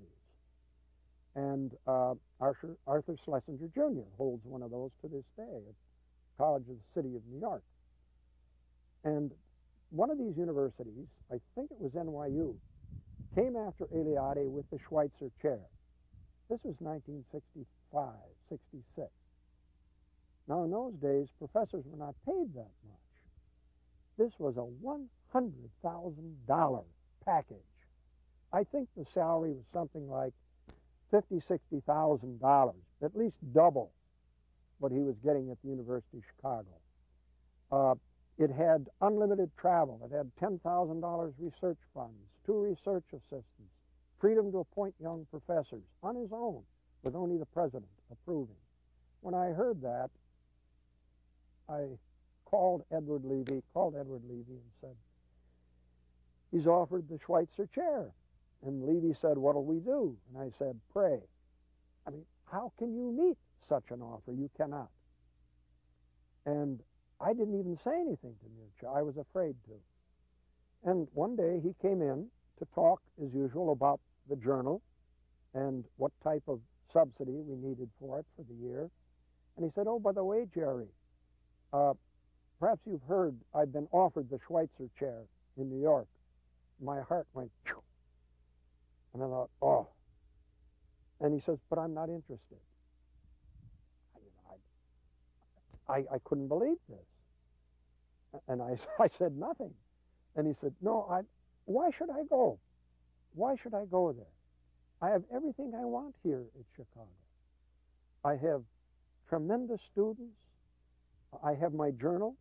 And Arthur Schlesinger Jr. holds one of those to this day at College of the City of New York. And one of these universities, I think it was NYU, came after Eliade with the Schweitzer chair. This was 1965, 66. Now, in those days, professors were not paid that much. This was a $100,000 package. I think the salary was something like $50,000, $60,000, at least double what he was getting at the University of Chicago. It had unlimited travel. It had $10,000 research funds, 2 research assistants, freedom to appoint young professors on his own, with only the president approving. When I heard that, I called Edward Levy and said, he's offered the Schweitzer chair. And Levy said, what'll we do? And I said, pray. I mean, how can you meet such an offer? You cannot. And I didn't even say anything to Mircea. I was afraid to. And one day he came in to talk, as usual, about the journal and what type of subsidy we needed for it for the year. And he said, oh, by the way, Jerry, perhaps you've heard I've been offered the Schweitzer chair in New York. My heart went, phew. And I thought, oh. And he says, but I'm not interested. I couldn't believe this. And I said nothing. And he said, no, why should I go? Why should I go there? I have everything I want here at Chicago. I have tremendous students. I have my journal.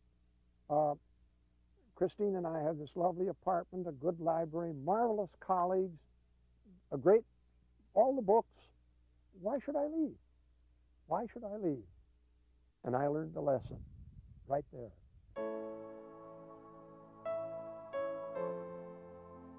Christine and I have this lovely apartment, a good library, marvelous colleagues, all the books. Why should I leave? Why should I leave? And I learned the lesson right there.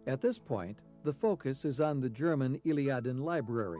At this point, the focus is on the German Iliaden library.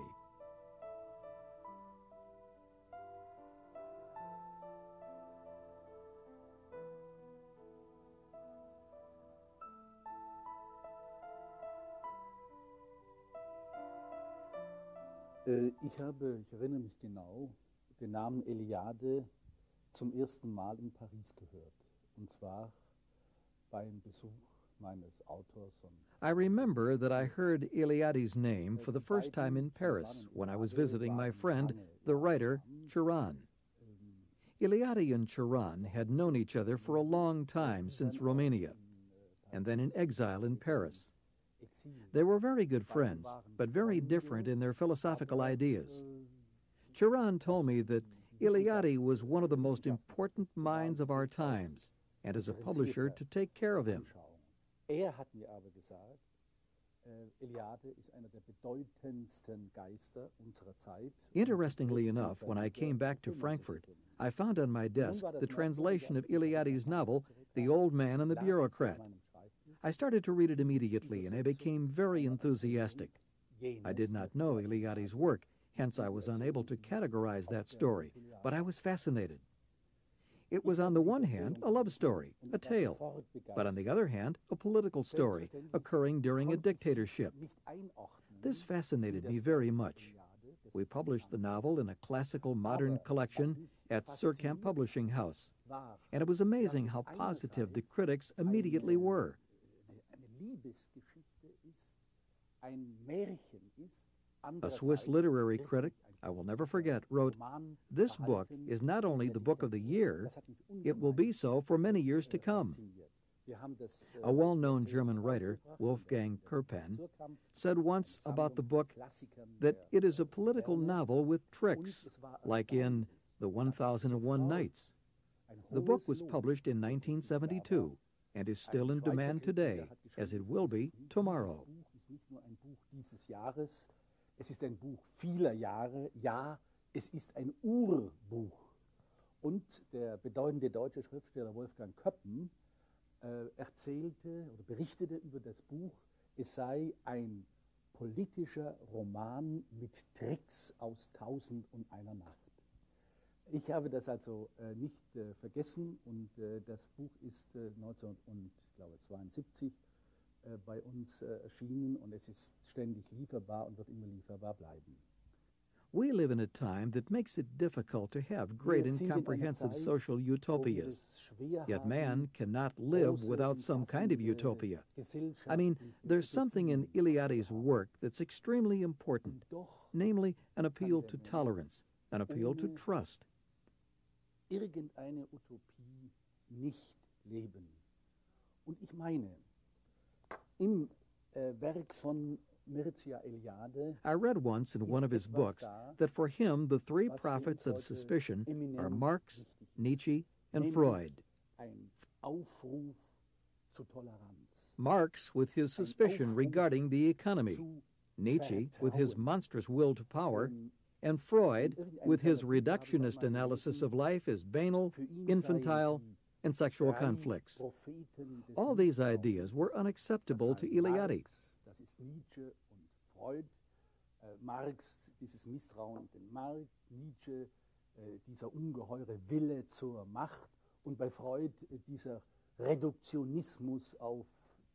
Ich erinnere mich genau, den Namen Eliade zum ersten Mal in Paris gehört. Und zwar beim Besuch meines Autors. I remember that I heard Eliade's name for the first time in Paris when I was visiting my friend, the writer Ceran. Eliade and Ceran had known each other for a long time since Romania, and then in exile in Paris. They were very good friends, but very different in their philosophical ideas. Ceran told me that Eliade was one of the most important minds of our times, and as a publisher to take care of him. Hat mir aber gesagt, Eliade ist einer der bedeutendsten Geister unserer Zeit. Interestingly enough, when I came back to Frankfurt, I found on my desk the translation of Eliade's novel, The Old Man and the Bureaucrat. I started to read it immediately, and I became very enthusiastic. I did not know Eliade's work, hence I was unable to categorize that story, but I was fascinated. It was on the one hand a love story, a tale, but on the other hand a political story occurring during a dictatorship. This fascinated me very much. We published the novel in a classical modern collection at Surkamp Publishing House, and it was amazing how positive the critics immediately were. A Swiss literary critic, I will never forget, wrote, "This book is not only the book of the year, it will be so for many years to come." A well-known German writer, Wolfgang Kerpen, said once about the book that it is a political novel with tricks, like in The 1001 Nights. The book was published in 1972 and is still in demand today, as it will be tomorrow. Es ist ein Buch vieler Jahre, ja, es ist ein Urbuch. Und der bedeutende deutsche Schriftsteller Wolfgang Köppen erzählte oder berichtete über das Buch, es sei ein politischer Roman mit Tricks aus 1001 Nacht. Ich habe das also nicht vergessen, und das Buch ist 1972 bei uns erschienen, und es ist ständig lieferbar und wird immer lieferbar bleiben. We live in a time that makes it difficult to have great and comprehensive social utopias. Yet man cannot live without some kind of utopia. I mean, there's something in Eliade's work that's extremely important, namely an appeal to tolerance, an appeal to trust. Irgendeine Utopie nicht leben. Und ich meine, im Werk von Mircea Eliade, I read once in one of his books that for him the three prophets of suspicion are Marx, Nietzsche, and Freud. Ein Aufruf zu Toleranz. Marx with his suspicion regarding the economy, Nietzsche with his monstrous will to power, and Freud with his reductionist analysis of life as banal, infantile, and sexual conflicts. All these ideas were unacceptable to Eliade. Das ist Nietzsche und Freud. Marx, dieses Misstrauen den Markt, Nietzsche, dieser ungeheure Wille zur Macht, und bei Freud dieser Reduktionismus auf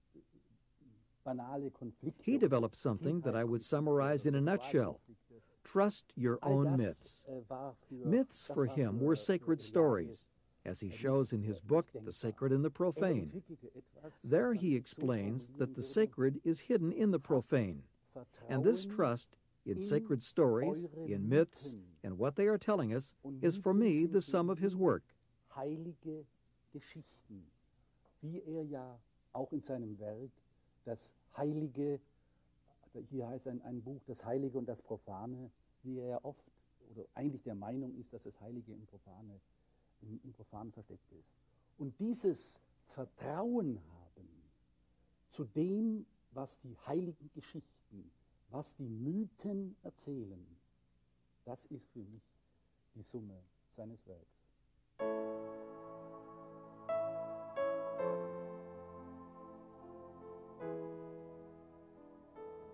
banale Konflikte. He developed something that I would summarize in a nutshell. Trust your own myths. Myths for him were sacred stories, as he shows in his book, The Sacred and the Profane. There he explains that the sacred is hidden in the profane, and this trust in sacred stories, in myths, and what they are telling us is for me the sum of his work. Heilige Geschichten, wie ja auch in seinem Werk das Heilige, hier heißt ein Buch, das Heilige und das Profane, wie ja oft oder eigentlich der Meinung ist, dass das Heilige im Profanen versteckt ist. Und dieses Vertrauen haben zu dem, was die heiligen Geschichten, was die Mythen erzählen, das ist für mich die Summe seines Werks.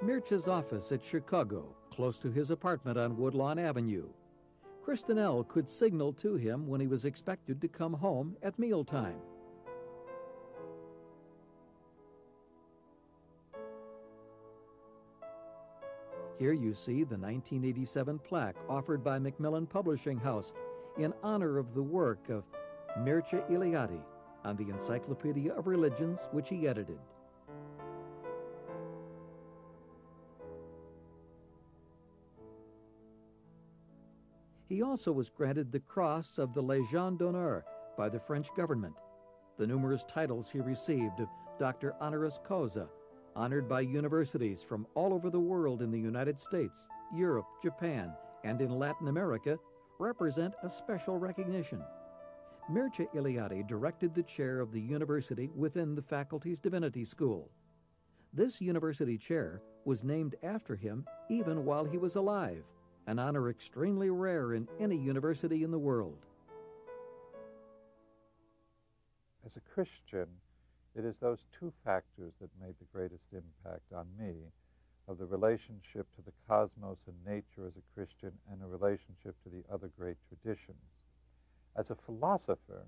Mircea's office at Chicago, close to his apartment on Woodlawn Avenue. Kristen L. could signal to him when he was expected to come home at mealtime. Here you see the 1987 plaque offered by Macmillan Publishing House in honor of the work of Mircea Eliade on the Encyclopedia of Religions, which he edited. He also was granted the Cross of the Légion d'honneur by the French government, the numerous titles he received of Doctor Honoris Causa, honored by universities from all over the world in the United States, Europe, Japan, and in Latin America, represent a special recognition. Mircea Eliade directed the chair of the university within the faculty's divinity school. This university chair was named after him even while he was alive, an honor extremely rare in any university in the world. As a Christian, it is those two factors that made the greatest impact on me, of the relationship to the cosmos and nature as a Christian and a relationship to the other great traditions. As a philosopher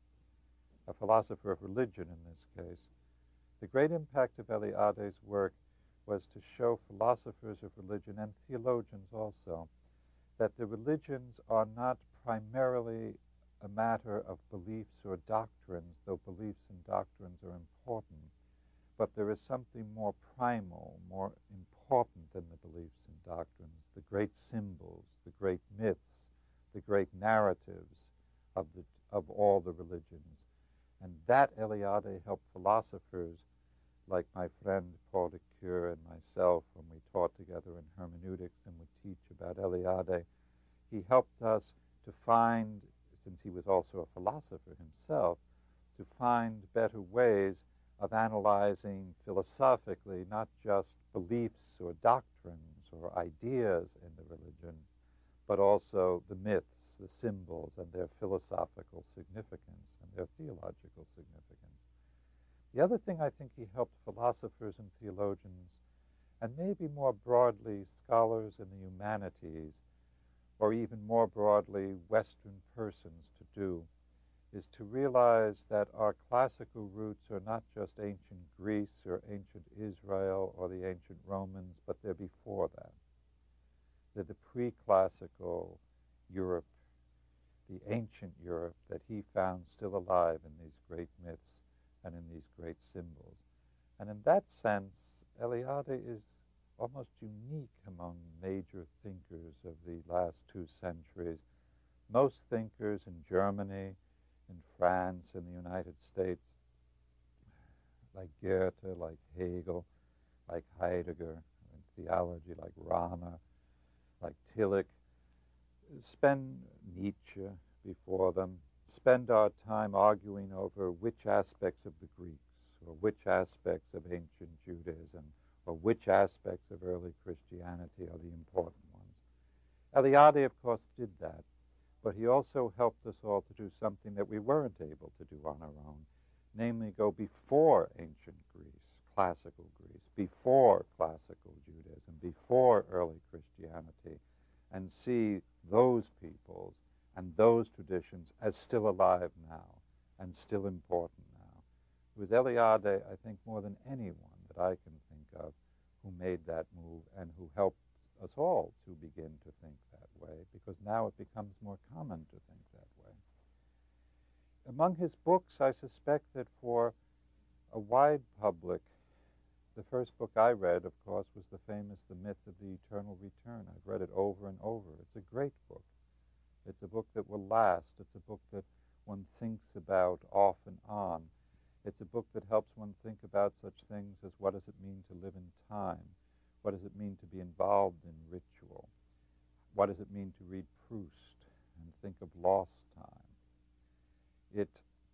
of religion in this case, the great impact of Eliade's work was to show philosophers of religion and theologians also that the religions are not primarily a matter of beliefs or doctrines, though beliefs and doctrines are important, but there is something more primal, more important than the beliefs and doctrines, the great symbols, the great myths, the great narratives of all the religions. And that Eliade helped philosophers like my friend Paul Ricoeur and myself when we taught together in hermeneutics and would teach about Eliade. He helped us to find, since he was also a philosopher himself, to find better ways of analyzing philosophically not just beliefs or doctrines or ideas in the religion, but also the myths, the symbols, and their philosophical significance and their theological significance. The other thing I think he helped philosophers and theologians, and maybe more broadly scholars in the humanities, or even more broadly Western persons to do, is to realize that our classical roots are not just ancient Greece or ancient Israel or the ancient Romans, but they're before that. They're the pre-classical Europe, the ancient Europe that he found still alive in these great myths and in these great symbols. And in that sense, Eliade is almost unique among major thinkers of the last 2 centuries. Most thinkers in Germany, in France, in the United States, like Goethe, like Hegel, like Heidegger, in theology like Rama, like Tillich, spend Nietzsche before them, spend our time arguing over which aspects of the Greeks, or which aspects of ancient Judaism, or which aspects of early Christianity are the important ones. Eliade, of course, did that, but he also helped us all to do something that we weren't able to do on our own, namely go before ancient Greece, classical Greece, before classical Judaism, before early Christianity, and see those peoples and those traditions as still alive now and still important now. It was Eliade, I think, more than anyone that I can think of, who made that move and who helped us all to begin to think that way, because now it becomes more common to think that way. Among his books, I suspect that for a wide public, the first book I read, of course, was the famous The Myth of the Eternal Return. I've read it over and over. It's a great book. It's a book that will last. It's a book that one thinks about off and on. It's a book that helps one think about such things as what does it mean to live in time? What does it mean to be involved in ritual? What does it mean to read Proust and think of lost time?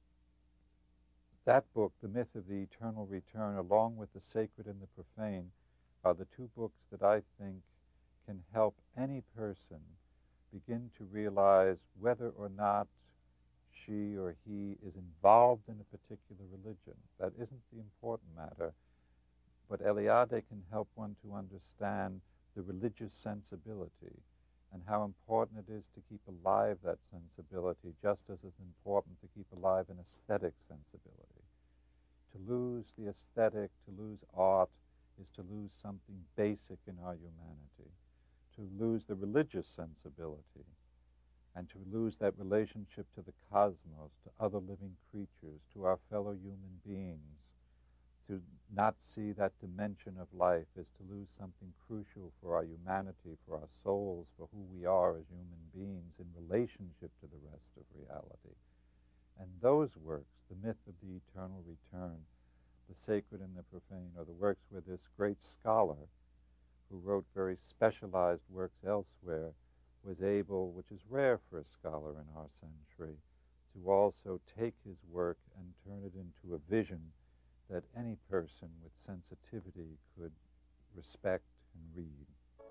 That book, The Myth of the Eternal Return, along with The Sacred and the Profane, are the 2 books that I think can help any person begin to realize whether or not she or he is involved in a particular religion. That isn't the important matter, but Eliade can help one to understand the religious sensibility and how important it is to keep alive that sensibility, just as it's important to keep alive an aesthetic sensibility. To lose the aesthetic, to lose art, is to lose something basic in our humanity, to lose the religious sensibility, and to lose that relationship to the cosmos, to other living creatures, to our fellow human beings. To not see that dimension of life is to lose something crucial for our humanity, for our souls, for who we are as human beings in relationship to the rest of reality. And those works, the myth of the eternal return, the sacred and the profane, are the works where this great scholar, who wrote very specialized works elsewhere, was able, which is rare for a scholar in our century, to also take his work and turn it into a vision that any person with sensitivity could respect and read.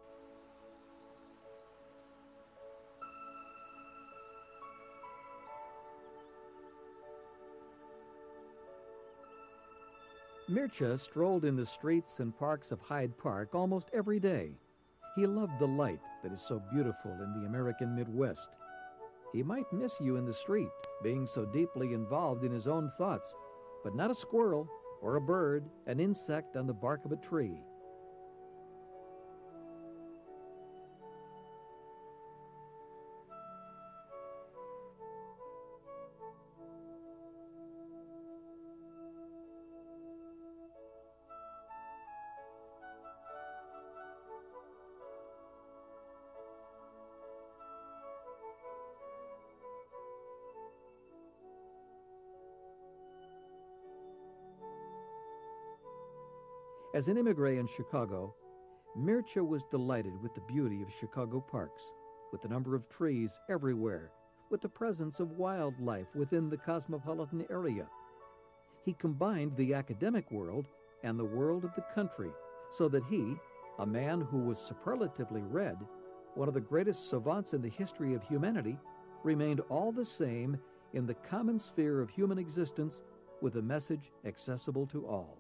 Mircea strolled in the streets and parks of Hyde Park almost every day. He loved the light that is so beautiful in the American Midwest. He might miss you in the street, being so deeply involved in his own thoughts, but not a squirrel or a bird, an insect on the bark of a tree. As an immigrant in Chicago, Mircea was delighted with the beauty of Chicago parks, with the number of trees everywhere, with the presence of wildlife within the cosmopolitan area. He combined the academic world and the world of the country, so that he, a man who was superlatively read, one of the greatest savants in the history of humanity, remained all the same in the common sphere of human existence with a message accessible to all.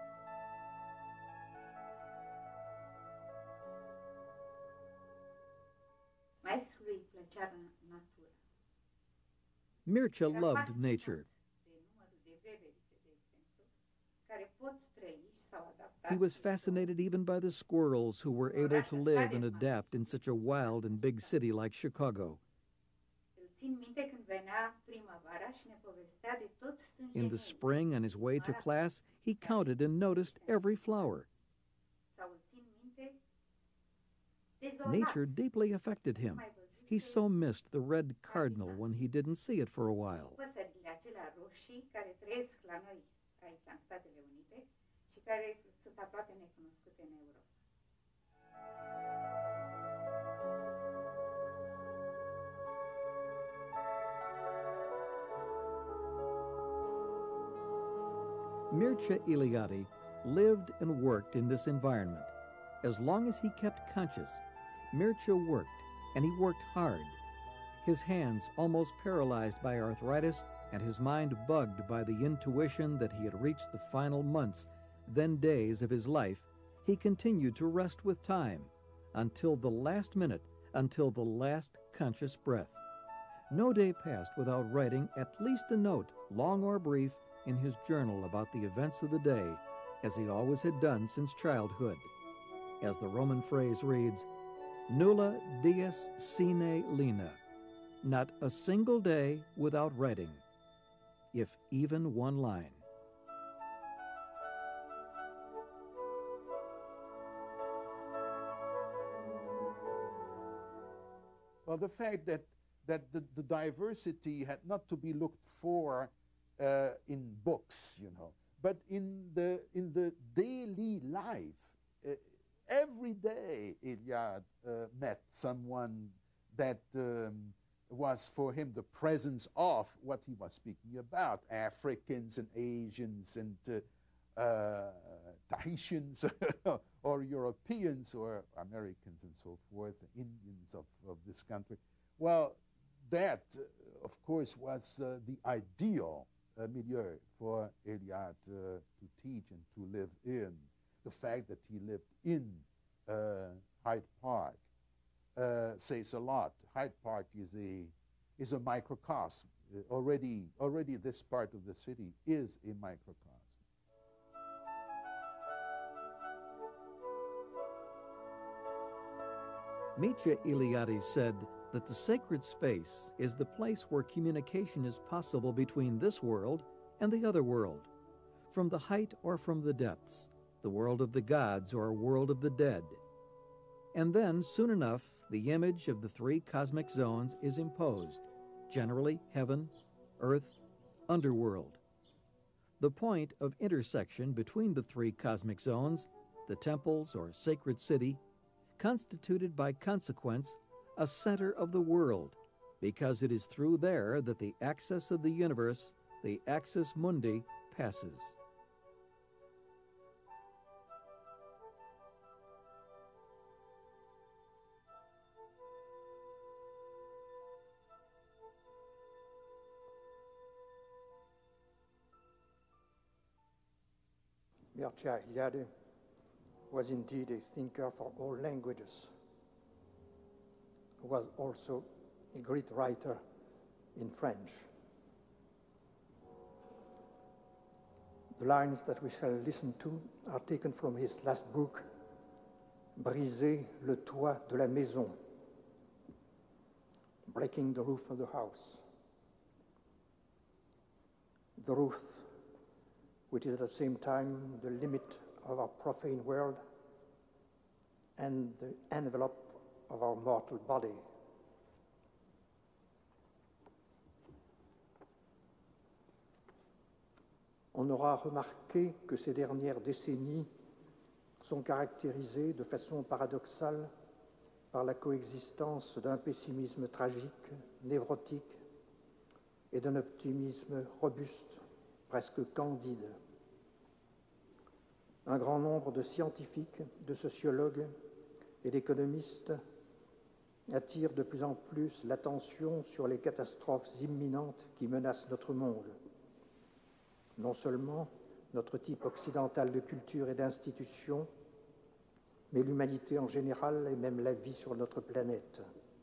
Mircea loved nature. He was fascinated even by the squirrels who were able to live and adapt in such a wild and big city like Chicago. In the spring, on his way to class, he counted and noticed every flower. Nature deeply affected him. He so missed the red cardinal when he didn't see it for a while. Mircea Eliade lived and worked in this environment. As long as he kept conscious, Mircea worked, and he worked hard. His hands almost paralyzed by arthritis and his mind bugged by the intuition that he had reached the final months, then days of his life, he continued to rest with time until the last minute, until the last conscious breath. No day passed without writing at least a note, long or brief, in his journal about the events of the day, as he always had done since childhood. As the Roman phrase reads, nulla dies sine lena, not a single day without writing, if even one line. Well, the fact that the diversity had not to be looked for in books, but in the daily life. Every day, Eliade met someone that was for him the presence of what he was speaking about, Africans and Asians and Tahitians or Europeans or Americans and so forth, Indians of this country. Well, that, of course, was the ideal milieu for Eliade to teach and to live in. the fact that he lived in Hyde Park says a lot. Hyde Park is a microcosm. Already this part of the city is a microcosm. Mircea Eliade said that the sacred space is the place where communication is possible between this world and the other world, from the height or from the depths, the world of the gods or world of the dead. And then, soon enough, the image of the three cosmic zones is imposed, generally heaven, earth, underworld. The point of intersection between the three cosmic zones, the temples or sacred city, constituted by consequence a center of the world, because it is through there that the axis of the universe, the axis mundi, passes. Mircea Eliade was indeed a thinker for all languages, who was also a great writer in French. The lines that we shall listen to are taken from his last book, Briser le toit de la maison, breaking the roof of the house. The roof, which is at the same time the limit of our profane world and the envelope of our mortal body. On aura remarqué que ces dernières décennies sont caractérisées de façon paradoxale par la coexistence d'un pessimisme tragique, névrotique, et d'un optimisme robuste, presque candide. Un grand nombre de scientifiques, de sociologues et d'économistes attirent de plus en plus l'attention sur les catastrophes imminentes qui menacent notre monde. Non seulement notre type occidental de culture et d'institution, mais l'humanité en général et même la vie sur notre planète.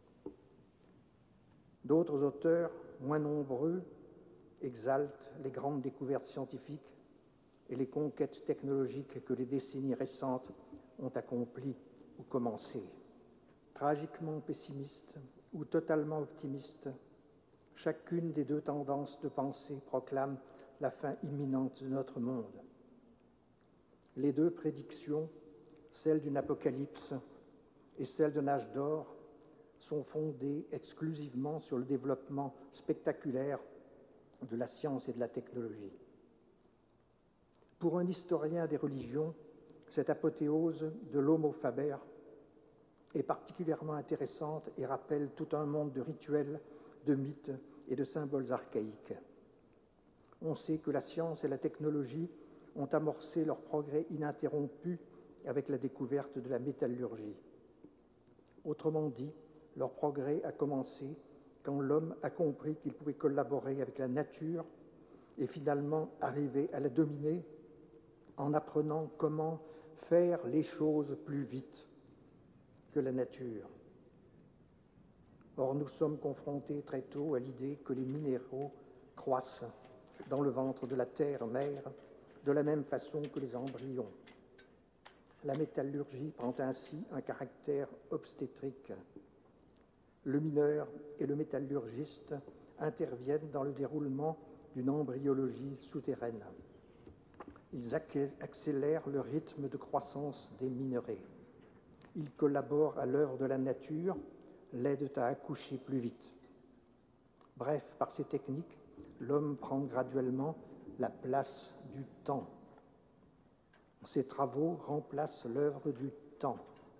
D'autres auteurs, moins nombreux, exaltent les grandes découvertes scientifiques et les conquêtes technologiques que les décennies récentes ont accomplies ou commencées. Tragiquement pessimistes ou totalement optimistes, chacune des deux tendances de pensée proclame la fin imminente de notre monde. Les deux prédictions, celle d'une apocalypse et celle d'un âge d'or, sont fondées exclusivement sur le développement spectaculaire de la science et de la technologie. Pour un historien des religions, cette apothéose de l'homo faber est particulièrement intéressante et rappelle tout un monde de rituels, de mythes et de symboles archaïques. On sait que la science et la technologie ont amorcé leur progrès ininterrompu avec la découverte de la métallurgie. Autrement dit, leur progrès a commencé quand l'homme a compris qu'il pouvait collaborer avec la nature et finalement arriver à la dominer en apprenant comment faire les choses plus vite que la nature. Or, nous sommes confrontés très tôt à l'idée que les minéraux croissent dans le ventre de la terre-mère de la même façon que les embryons. La métallurgie prend ainsi un caractère obstétrique. Le mineur et le métallurgiste interviennent dans le déroulement d'une embryologie souterraine. Ils accélèrent le rythme de croissance des minerais. Ils collaborent à l'œuvre de la nature, l'aident à accoucher plus vite. Bref, par ces techniques, l'homme prend graduellement la place du temps. Ces travaux remplacent l'œuvre du temps.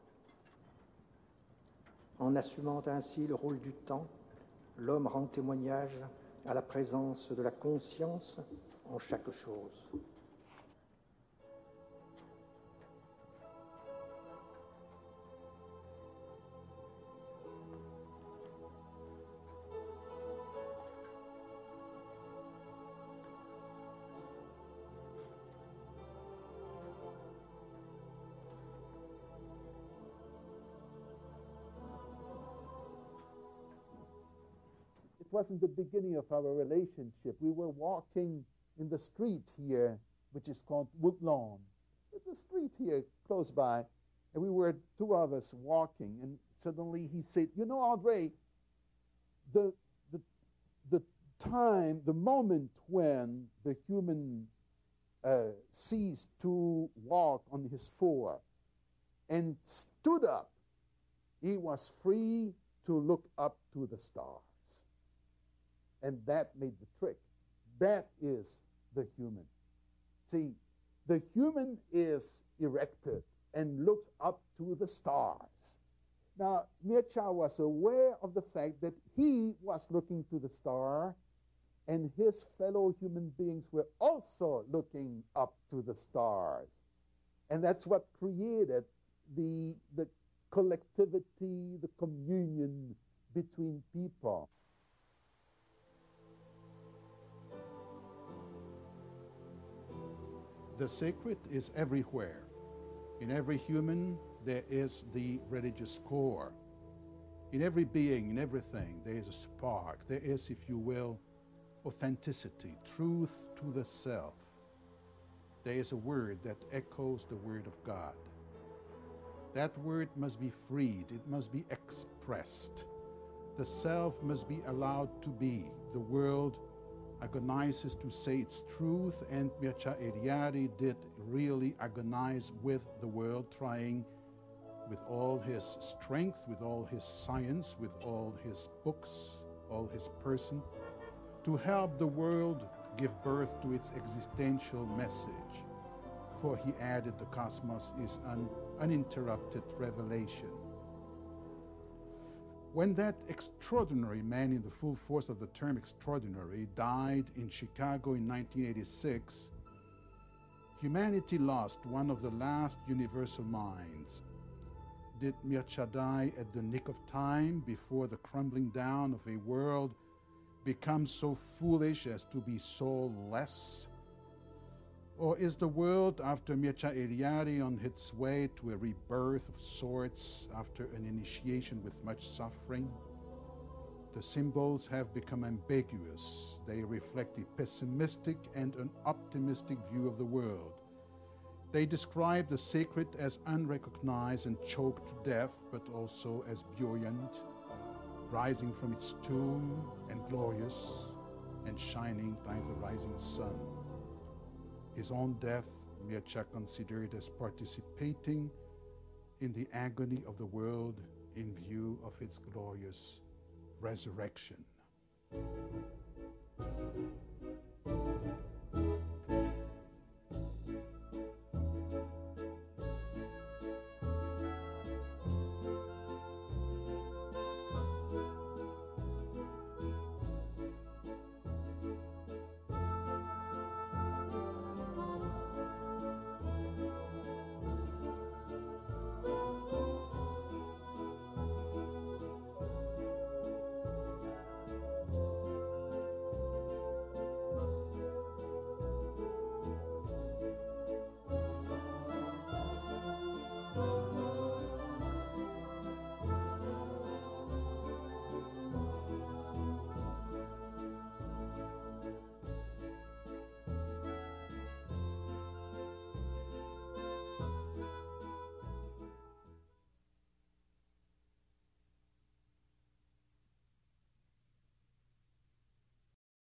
En assumant ainsi le rôle du temps, l'homme rend témoignage à la présence de la conscience en chaque chose. wasn't the beginning of our relationship. We were walking in the street here, which is called Woodlawn. It's a street here close by, and we were two of us walking, and suddenly he said, "You know, Andre, the time, the moment when the human ceased to walk on his four and stood up, he was free to look up to the stars." And that made the trick. That is the human. See, the human is erected and looks up to the stars. Now, Mircea was aware of the fact that he was looking to the star, and his fellow human beings were also looking up to the stars. And that's what created the collectivity, the communion between people. The sacred is everywhere. In every human, there is the religious core. In every being, in everything, there is a spark. There is, if you will, authenticity, truth to the self. There is a word that echoes the word of God. That word must be freed. It must be expressed. The self must be allowed to be. The world agonizes to say its truth, and Mircea Eliade did really agonize with the world, trying with all his strength, with all his science, with all his books, all his person, to help the world give birth to its existential message. For he added, the cosmos is an uninterrupted revelation. When that extraordinary man, in the full force of the term extraordinary, died in Chicago in 1986, humanity lost one of the last universal minds. Did Mircea die at the nick of time, before the crumbling down of a world becomes so foolish as to be soulless? Or is the world, after Mircea Eliade, on its way to a rebirth of sorts after an initiation with much suffering? The symbols have become ambiguous. They reflect a pessimistic and an optimistic view of the world. They describe the sacred as unrecognized and choked to death, but also as buoyant, rising from its tomb, and glorious, and shining like the rising sun. His own death, Mircea considered as participating in the agony of the world in view of its glorious resurrection.